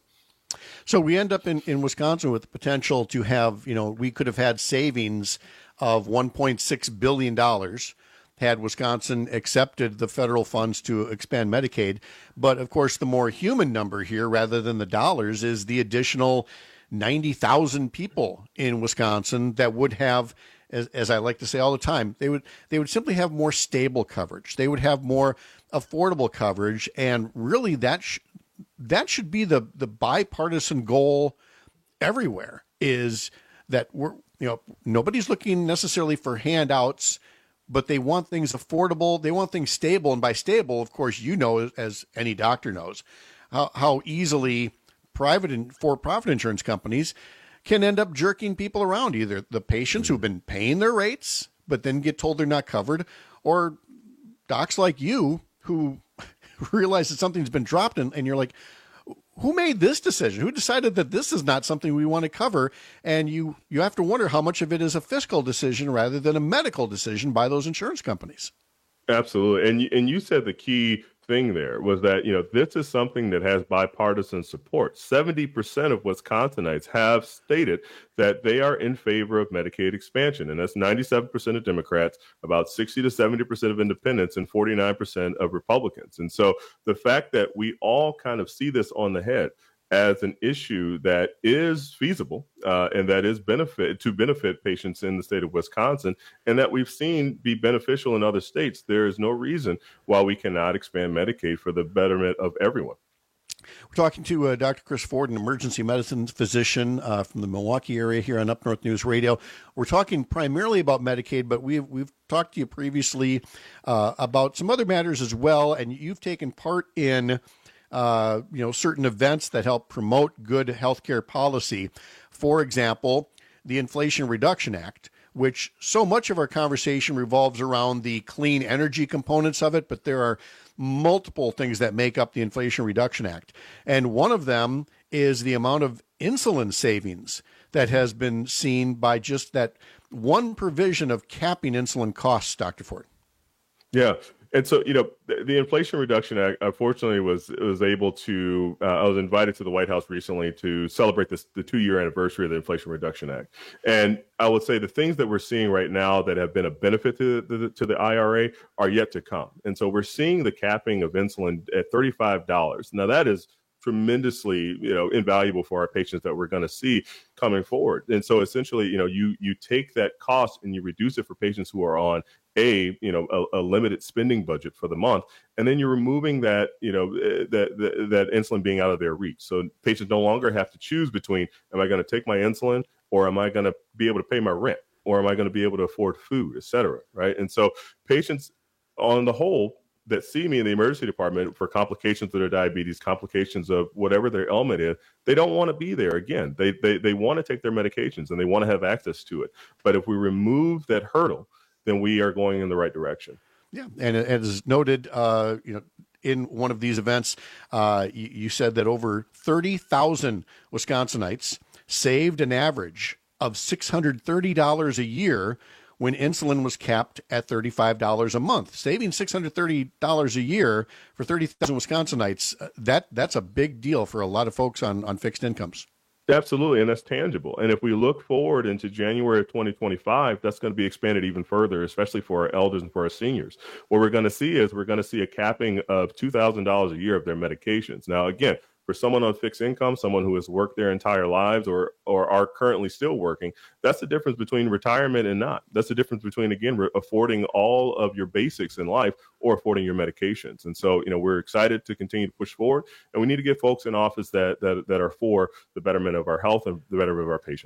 So we end up in, in Wisconsin with the potential to have, you know, we could have had savings of one point six billion dollars had Wisconsin accepted the federal funds to expand Medicaid. But of course, the more human number here, rather than the dollars, is the additional ninety thousand people in Wisconsin that would have, as, as I like to say all the time, they would they would simply have more stable coverage. They would have more affordable coverage. And really, that sh- that should be the the bipartisan goal everywhere, is that we're, you know, nobody's looking necessarily for handouts, but they want things affordable. They want things stable. And by stable, of course, you know, as any doctor knows, how, how easily private and for-profit insurance companies can end up jerking people around, either the patients who've been paying their rates, but then get told they're not covered, or docs like you who realize that something's been dropped, and, and you're like, who made this decision? Who decided that this is not something we want to cover? And you, you have to wonder how much of it is a fiscal decision rather than a medical decision by those insurance companies. Absolutely. And you, and you said the key thing there was that, you know, this is something that has bipartisan support. seventy percent of Wisconsinites have stated that they are in favor of Medicaid expansion. And that's ninety-seven percent of Democrats, about sixty to seventy percent of independents, and forty-nine percent of Republicans. And so the fact that we all kind of see this on the head as an issue that is feasible uh, and that is benefit to benefit patients in the state of Wisconsin, and that we've seen be beneficial in other states, there is no reason why we cannot expand Medicaid for the betterment of everyone. We're talking to uh, Doctor Chris Ford, an emergency medicine physician uh, from the Milwaukee area here on Up North News Radio. We're talking primarily about Medicaid, but we've we've talked to you previously uh, about some other matters as well, and you've taken part in Uh, you know, certain events that help promote good healthcare policy. For example, the Inflation Reduction Act, which so much of our conversation revolves around the clean energy components of it, but there are multiple things that make up the Inflation Reduction Act. And one of them is the amount of insulin savings that has been seen by just that one provision of capping insulin costs, Doctor Ford. Yeah. And so, you know, the, the Inflation Reduction Act, unfortunately, was was able to. Uh, I was invited to the White House recently to celebrate this the two year anniversary of the Inflation Reduction Act, and I would say the things that we're seeing right now that have been a benefit to the to the I R A are yet to come. And so we're seeing the capping of insulin at thirty-five dollars. Now that is tremendously, you know, invaluable for our patients that we're going to see coming forward. And so essentially, you know, you you take that cost and you reduce it for patients who are on a, you know, a, a limited spending budget for the month. And then you're removing that, you know, that, that, that insulin being out of their reach. So patients no longer have to choose between, am I going to take my insulin, or am I going to be able to pay my rent, or am I going to be able to afford food, et cetera. Right. And so patients on the whole that see me in the emergency department for complications of their diabetes, complications of whatever their ailment is, they don't want to be there again. They, they, they want to take their medications and they want to have access to it. But if we remove that hurdle, then we are going in the right direction. Yeah, and as noted, uh, you know, in one of these events, uh, you, you said that over thirty thousand Wisconsinites saved an average of six hundred thirty dollars a year when insulin was capped at thirty-five dollars a month. Saving six hundred thirty dollars a year for thirty thousand Wisconsinites, uh, that that's a big deal for a lot of folks on, on fixed incomes. Absolutely, and that's tangible. And if we look forward into January of twenty twenty-five, that's going to be expanded even further, especially for our elders and for our seniors. What we're going to see is we're going to see a capping of two thousand dollars a year of their medications. Now, again, for someone on fixed income, someone who has worked their entire lives or or are currently still working, that's the difference between retirement and not. That's the difference between, again, re- affording all of your basics in life or affording your medications. And so, you know, we're excited to continue to push forward, and we need to get folks in office that that, that are for the betterment of our health and the betterment of our patients.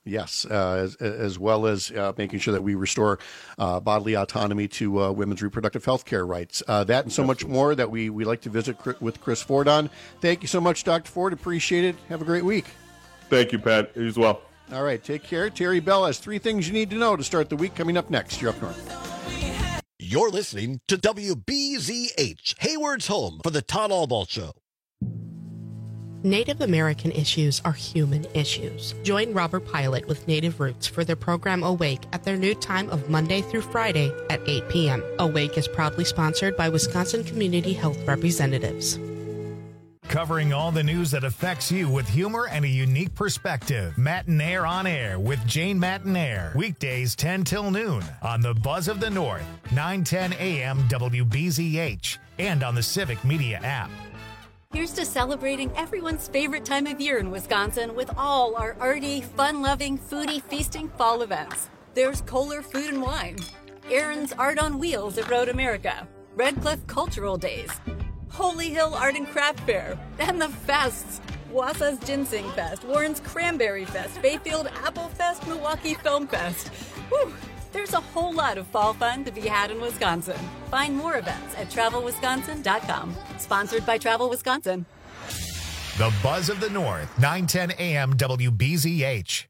Yes, uh, as, as well as uh, making sure that we restore uh, bodily autonomy to uh, women's reproductive health care rights. Uh, that and so Absolutely. much more that we, we like to visit with Chris Ford on. Thank you so much, Doctor Ford. Appreciate it. Have a great week. Thank you, Pat. You as well. All right, take care. Terry Bell has three things you need to know to start the week coming up next. You're Up North. You're listening to W B Z H, Hayward's home for the Todd Albaugh Show. Native American issues are human issues. Join Robert Pilot with Native Roots for their program Awake at their new time of Monday through Friday at eight p.m. Awake is proudly sponsored by Wisconsin Community Health Representatives. Covering all the news that affects you with humor and a unique perspective. Matinaire on Air with Jane Matinaire. Weekdays ten till noon on the Buzz of the North, nine ten a.m. W B Z H, and on the Civic Media app. Here's to celebrating everyone's favorite time of year in Wisconsin with all our arty, fun-loving, foodie, feasting fall events. There's Kohler Food and Wine, Aaron's Art on Wheels at Road America, Red Cliff Cultural Days, Holy Hill Art and Craft Fair, and the fests. Wausau's Ginseng Fest, Warren's Cranberry Fest, Bayfield Apple Fest, Milwaukee Film Fest. Whew. There's a whole lot of fall fun to be had in Wisconsin. Find more events at travel wisconsin dot com. Sponsored by Travel Wisconsin. The Buzz of the North, nine ten a.m. W B Z H.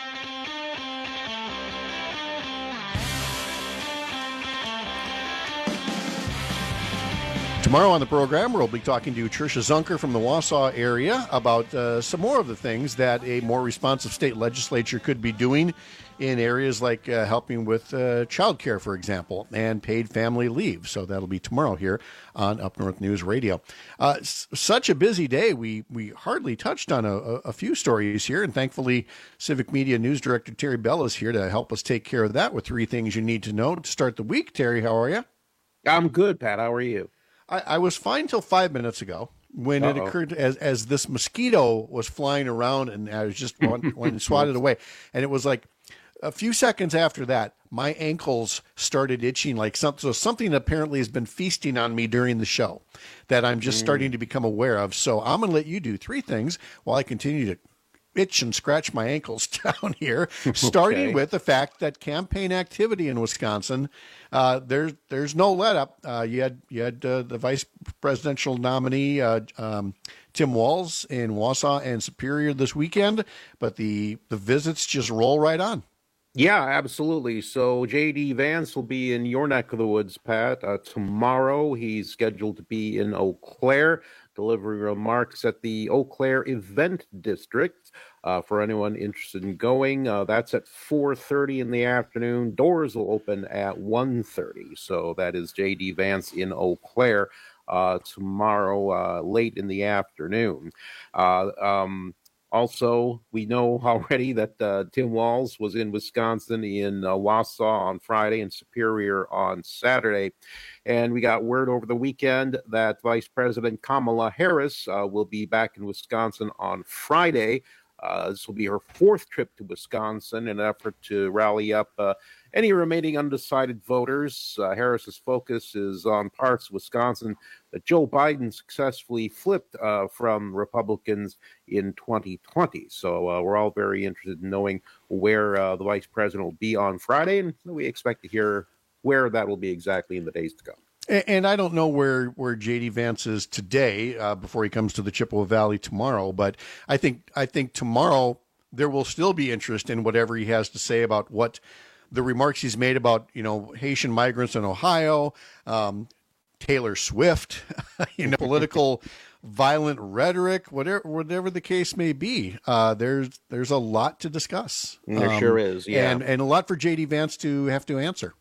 Tomorrow on the program, we'll be talking to Tricia Zunker from the Wausau area about uh, some more of the things that a more responsive state legislature could be doing in areas like uh, helping with uh, child care, for example, and paid family leave. So that'll be tomorrow here on Up North News Radio. Uh, s- such a busy day. We we hardly touched on a, a few stories here, and thankfully, Civic Media News Director Terry Bell is here to help us take care of that with three things you need to know to start the week. Terry, how are you? I'm good, Pat. How are you? I, I was fine till five minutes ago when Uh-oh. it occurred as as this mosquito was flying around, and I was just one, one swatted away, and it was like a few seconds after that, my ankles started itching like something. So something apparently has been feasting on me during the show that I'm just mm. starting to become aware of. So I'm going to let you do three things while I continue to itch and scratch my ankles down here, starting okay. with the fact that campaign activity in Wisconsin, uh, there's there's no let up. Uh, you had you had uh, the vice presidential nominee uh, um, Tim Walz in Wausau and Superior this weekend, but the the visits just roll right on. Yeah, absolutely. So J D Vance will be in your neck of the woods, Pat. Uh, tomorrow, he's scheduled to be in Eau Claire, delivering remarks at the Eau Claire Event District. Uh, for anyone interested in going, uh, that's at four thirty in the afternoon. Doors will open at one thirty. So that is J D Vance in Eau Claire uh, tomorrow, uh, late in the afternoon. Uh, um, Also, we know already that uh, Tim Walz was in Wisconsin in uh, Wausau on Friday and Superior on Saturday. And we got word over the weekend that Vice President Kamala Harris uh, will be back in Wisconsin on Friday. Uh, this will be her fourth trip to Wisconsin in an effort to rally up uh, any remaining undecided voters. Uh, Harris's focus is on parts of Wisconsin that Joe Biden successfully flipped uh, from Republicans in twenty twenty. So uh, we're all very interested in knowing where uh, the vice president will be on Friday, and we expect to hear where that will be exactly in the days to come. And I don't know where, where J D Vance is today uh, before he comes to the Chippewa Valley tomorrow, but I think I think tomorrow there will still be interest in whatever he has to say about what the remarks he's made about, you know, Haitian migrants in Ohio, um, Taylor Swift, you know, political violent rhetoric, whatever whatever the case may be. Uh, there's there's a lot to discuss. There um, sure is, yeah, and and a lot for J D Vance to have to answer.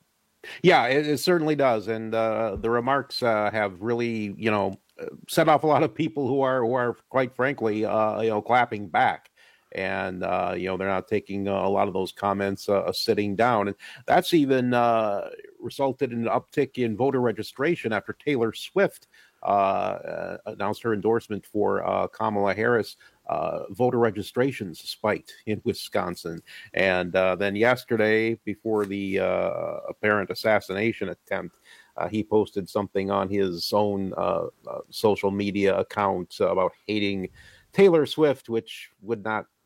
Yeah, it, it certainly does, and uh, the remarks uh, have really, you know, set off a lot of people who are who are quite frankly, uh, you know, clapping back, and uh, you know, they're not taking uh, a lot of those comments uh, sitting down, and that's even uh, resulted in an uptick in voter registration after Taylor Swift uh, uh, announced her endorsement for uh, Kamala Harris. Uh, voter registrations spiked in Wisconsin. And uh, then yesterday, before the uh, apparent assassination attempt, uh, he posted something on his own uh, uh, social media account about hating Taylor Swift, which would not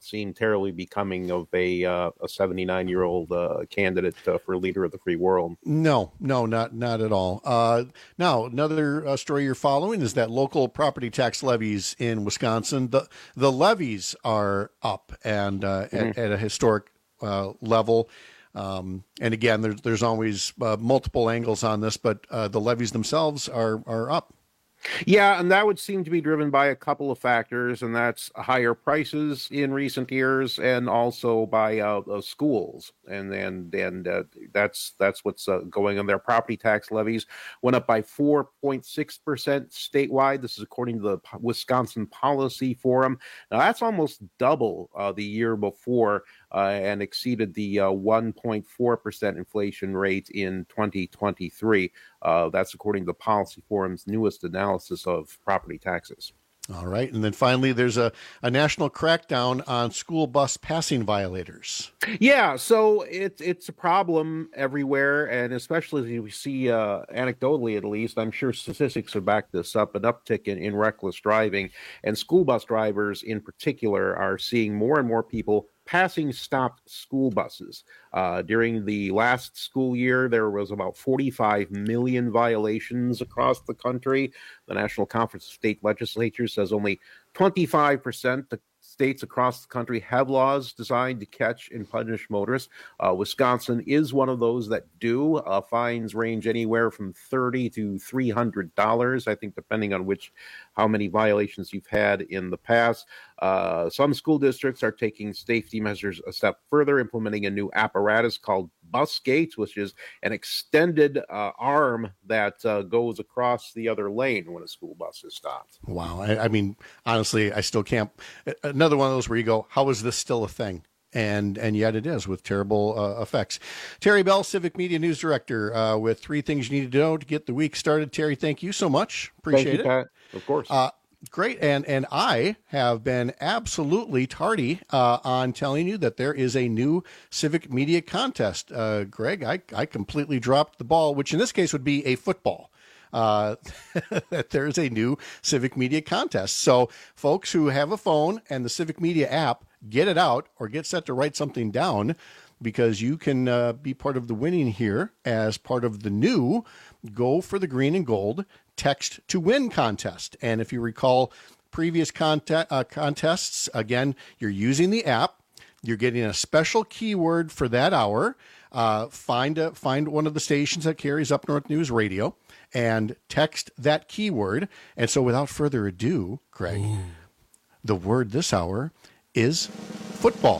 seen terribly becoming of a uh, a seventy-nine-year-old uh, candidate uh, for leader of the free world. No, no, not not at all. Uh, now, another uh, story you're following is that local property tax levies in Wisconsin, the the levies are up and uh, mm-hmm. at, at a historic uh, level. Um, and again, there's there's always uh, multiple angles on this, but uh, the levies themselves are are up. Yeah, and that would seem to be driven by a couple of factors, and that's higher prices in recent years, and also by uh, uh, schools, and and and uh, that's that's what's uh, going on there. Property tax levies went up by four point six percent statewide. This is according to the Wisconsin Policy Forum. Now that's almost double uh, the year before, uh, and exceeded the uh, one point four percent inflation rate in twenty twenty-three. Uh, that's according to the Policy Forum's newest analysis of property taxes. All right. And then finally, there's a, a national crackdown on school bus passing violators. Yeah, so it's it's a problem everywhere, and especially as we see, uh, anecdotally at least, I'm sure statistics have backed this up, an uptick in, in reckless driving. And school bus drivers in particular are seeing more and more people passing stopped school buses. Uh, during the last school year, there was about forty-five million violations across the country. The National Conference of State Legislatures says only twenty-five percent of states across the country have laws designed to catch and punish motorists. Uh, Wisconsin is one of those that do. Uh, fines range anywhere from thirty to three hundred dollars, I think, depending on which, how many violations you've had in the past. Uh, some school districts are taking safety measures a step further, implementing a new apparatus called bus gates, which is an extended uh, arm that uh, goes across the other lane when a school bus is stopped. Wow. I, I mean, honestly, I still can't. Another one of those where you go, how is this still a thing? And and yet it is, with terrible uh, effects. Terry Bell, Civic Media News Director, uh, with three things you need to know to get the week started. Terry, thank you so much. Appreciate thank you, it. Pat. Of course. Uh, Great. And and I have been absolutely tardy uh, on telling you that there is a new Civic Media contest. Uh, Greg, I, I completely dropped the ball, which in this case would be a football. Uh, that there's a new Civic Media contest. So folks who have a phone and the Civic Media app, get it out or get set to write something down, because you can uh, be part of the winning here as part of the new Go for the Green and Gold Text to Win contest. And if you recall previous conte- uh, contests, again, you're using the app. You're getting a special keyword for that hour. Uh, find a, find one of the stations that carries Up North News Radio and text that keyword. And so without further ado, Craig, Ooh. the word this hour is football.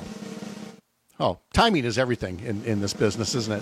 Oh, timing is everything in, in this business, isn't it?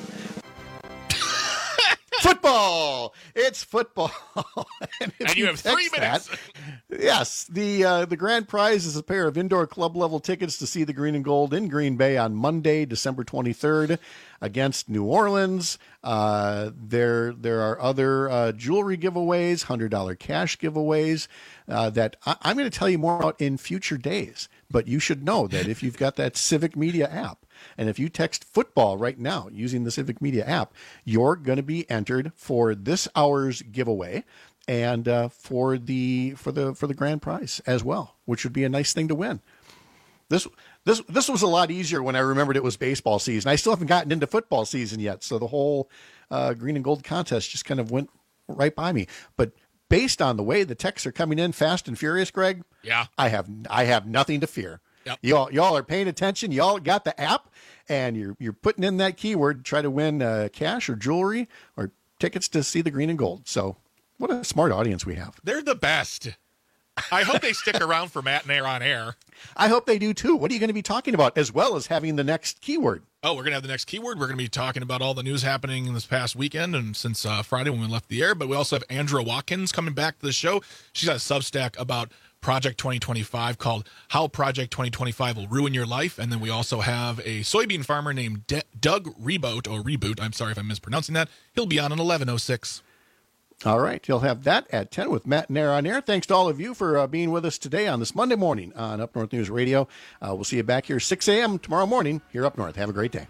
Football! It's football. and and you, you have three minutes. That, yes, the uh, the grand prize is a pair of indoor club level tickets to see the Green and Gold in Green Bay on Monday, December twenty-third, against New Orleans. Uh, there there are other uh, jewelry giveaways, one hundred dollars cash giveaways uh, that I, I'm going to tell you more about in future days. But you should know that if you've got that Civic Media app, and if you text football right now using the Civic Media app, you're going to be entered for this hour's giveaway and uh, for the for the for the grand prize as well, which would be a nice thing to win. This this this was a lot easier when I remembered it was baseball season. I still haven't gotten into football season yet, so the whole uh, Green and Gold contest just kind of went right by me. But based on the way the texts are coming in fast and furious, Greg, yeah, I have I have nothing to fear. Yep. Y'all y'all are paying attention. Y'all got the app, and you're you're putting in that keyword to try to win uh, cash or jewelry or tickets to see the Green and Gold. So what a smart audience we have. They're the best. I hope they stick around for Matt and Air on Air. I hope they do too. What are you going to be talking about, as well as having the next keyword? Oh, we're going to have the next keyword. We're going to be talking about all the news happening this past weekend and since uh, Friday when we left the air. But we also have Andrea Watkins coming back to the show. She's got a Substack about Project twenty twenty-five called How Project twenty twenty-five Will Ruin Your Life. And then we also have a soybean farmer named De- Doug Reboot, or Reboot. I'm sorry if I'm mispronouncing that. He'll be on at eleven oh six. All right. You'll have that at ten with Matt and Air on Air. Thanks to all of you for uh, being with us today on this Monday morning on Up North News Radio. Uh, we'll see you back here six a.m. tomorrow morning here up north. Have a great day.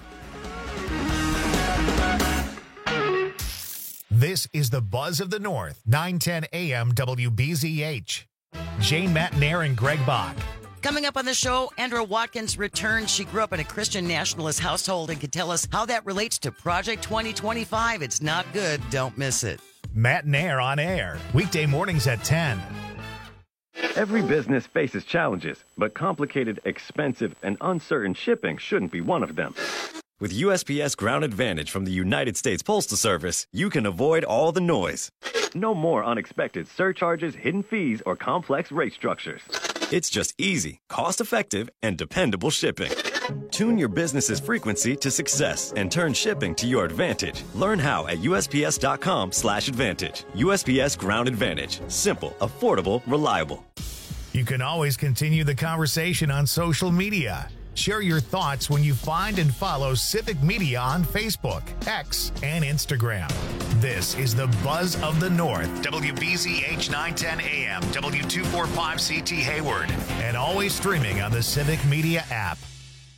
This is the Buzz of the North, nine ten a.m. W B Z H. Jane Matt and Air and Greg Bach. Coming up on the show, Andra Watkins returns. She grew up in a Christian nationalist household and can tell us how that relates to Project twenty twenty-five. It's not good. Don't miss it. Matt and Air on air, weekday mornings at ten. Every business faces challenges, but complicated, expensive, and uncertain shipping shouldn't be one of them. With U S P S Ground Advantage from the United States Postal Service, you can avoid all the noise. No more unexpected surcharges, hidden fees, or complex rate structures. It's just easy, cost-effective, and dependable shipping. Tune your business's frequency to success and turn shipping to your advantage. Learn how at U S P S dot com slash advantage. U S P S Ground Advantage. Simple, affordable, reliable. You can always continue the conversation on social media. Share your thoughts when you find and follow Civic Media on Facebook, X, and Instagram. This is the Buzz of the North, W B Z H nine ten A M, W two forty-five C T Hayward, and always streaming on the Civic Media app.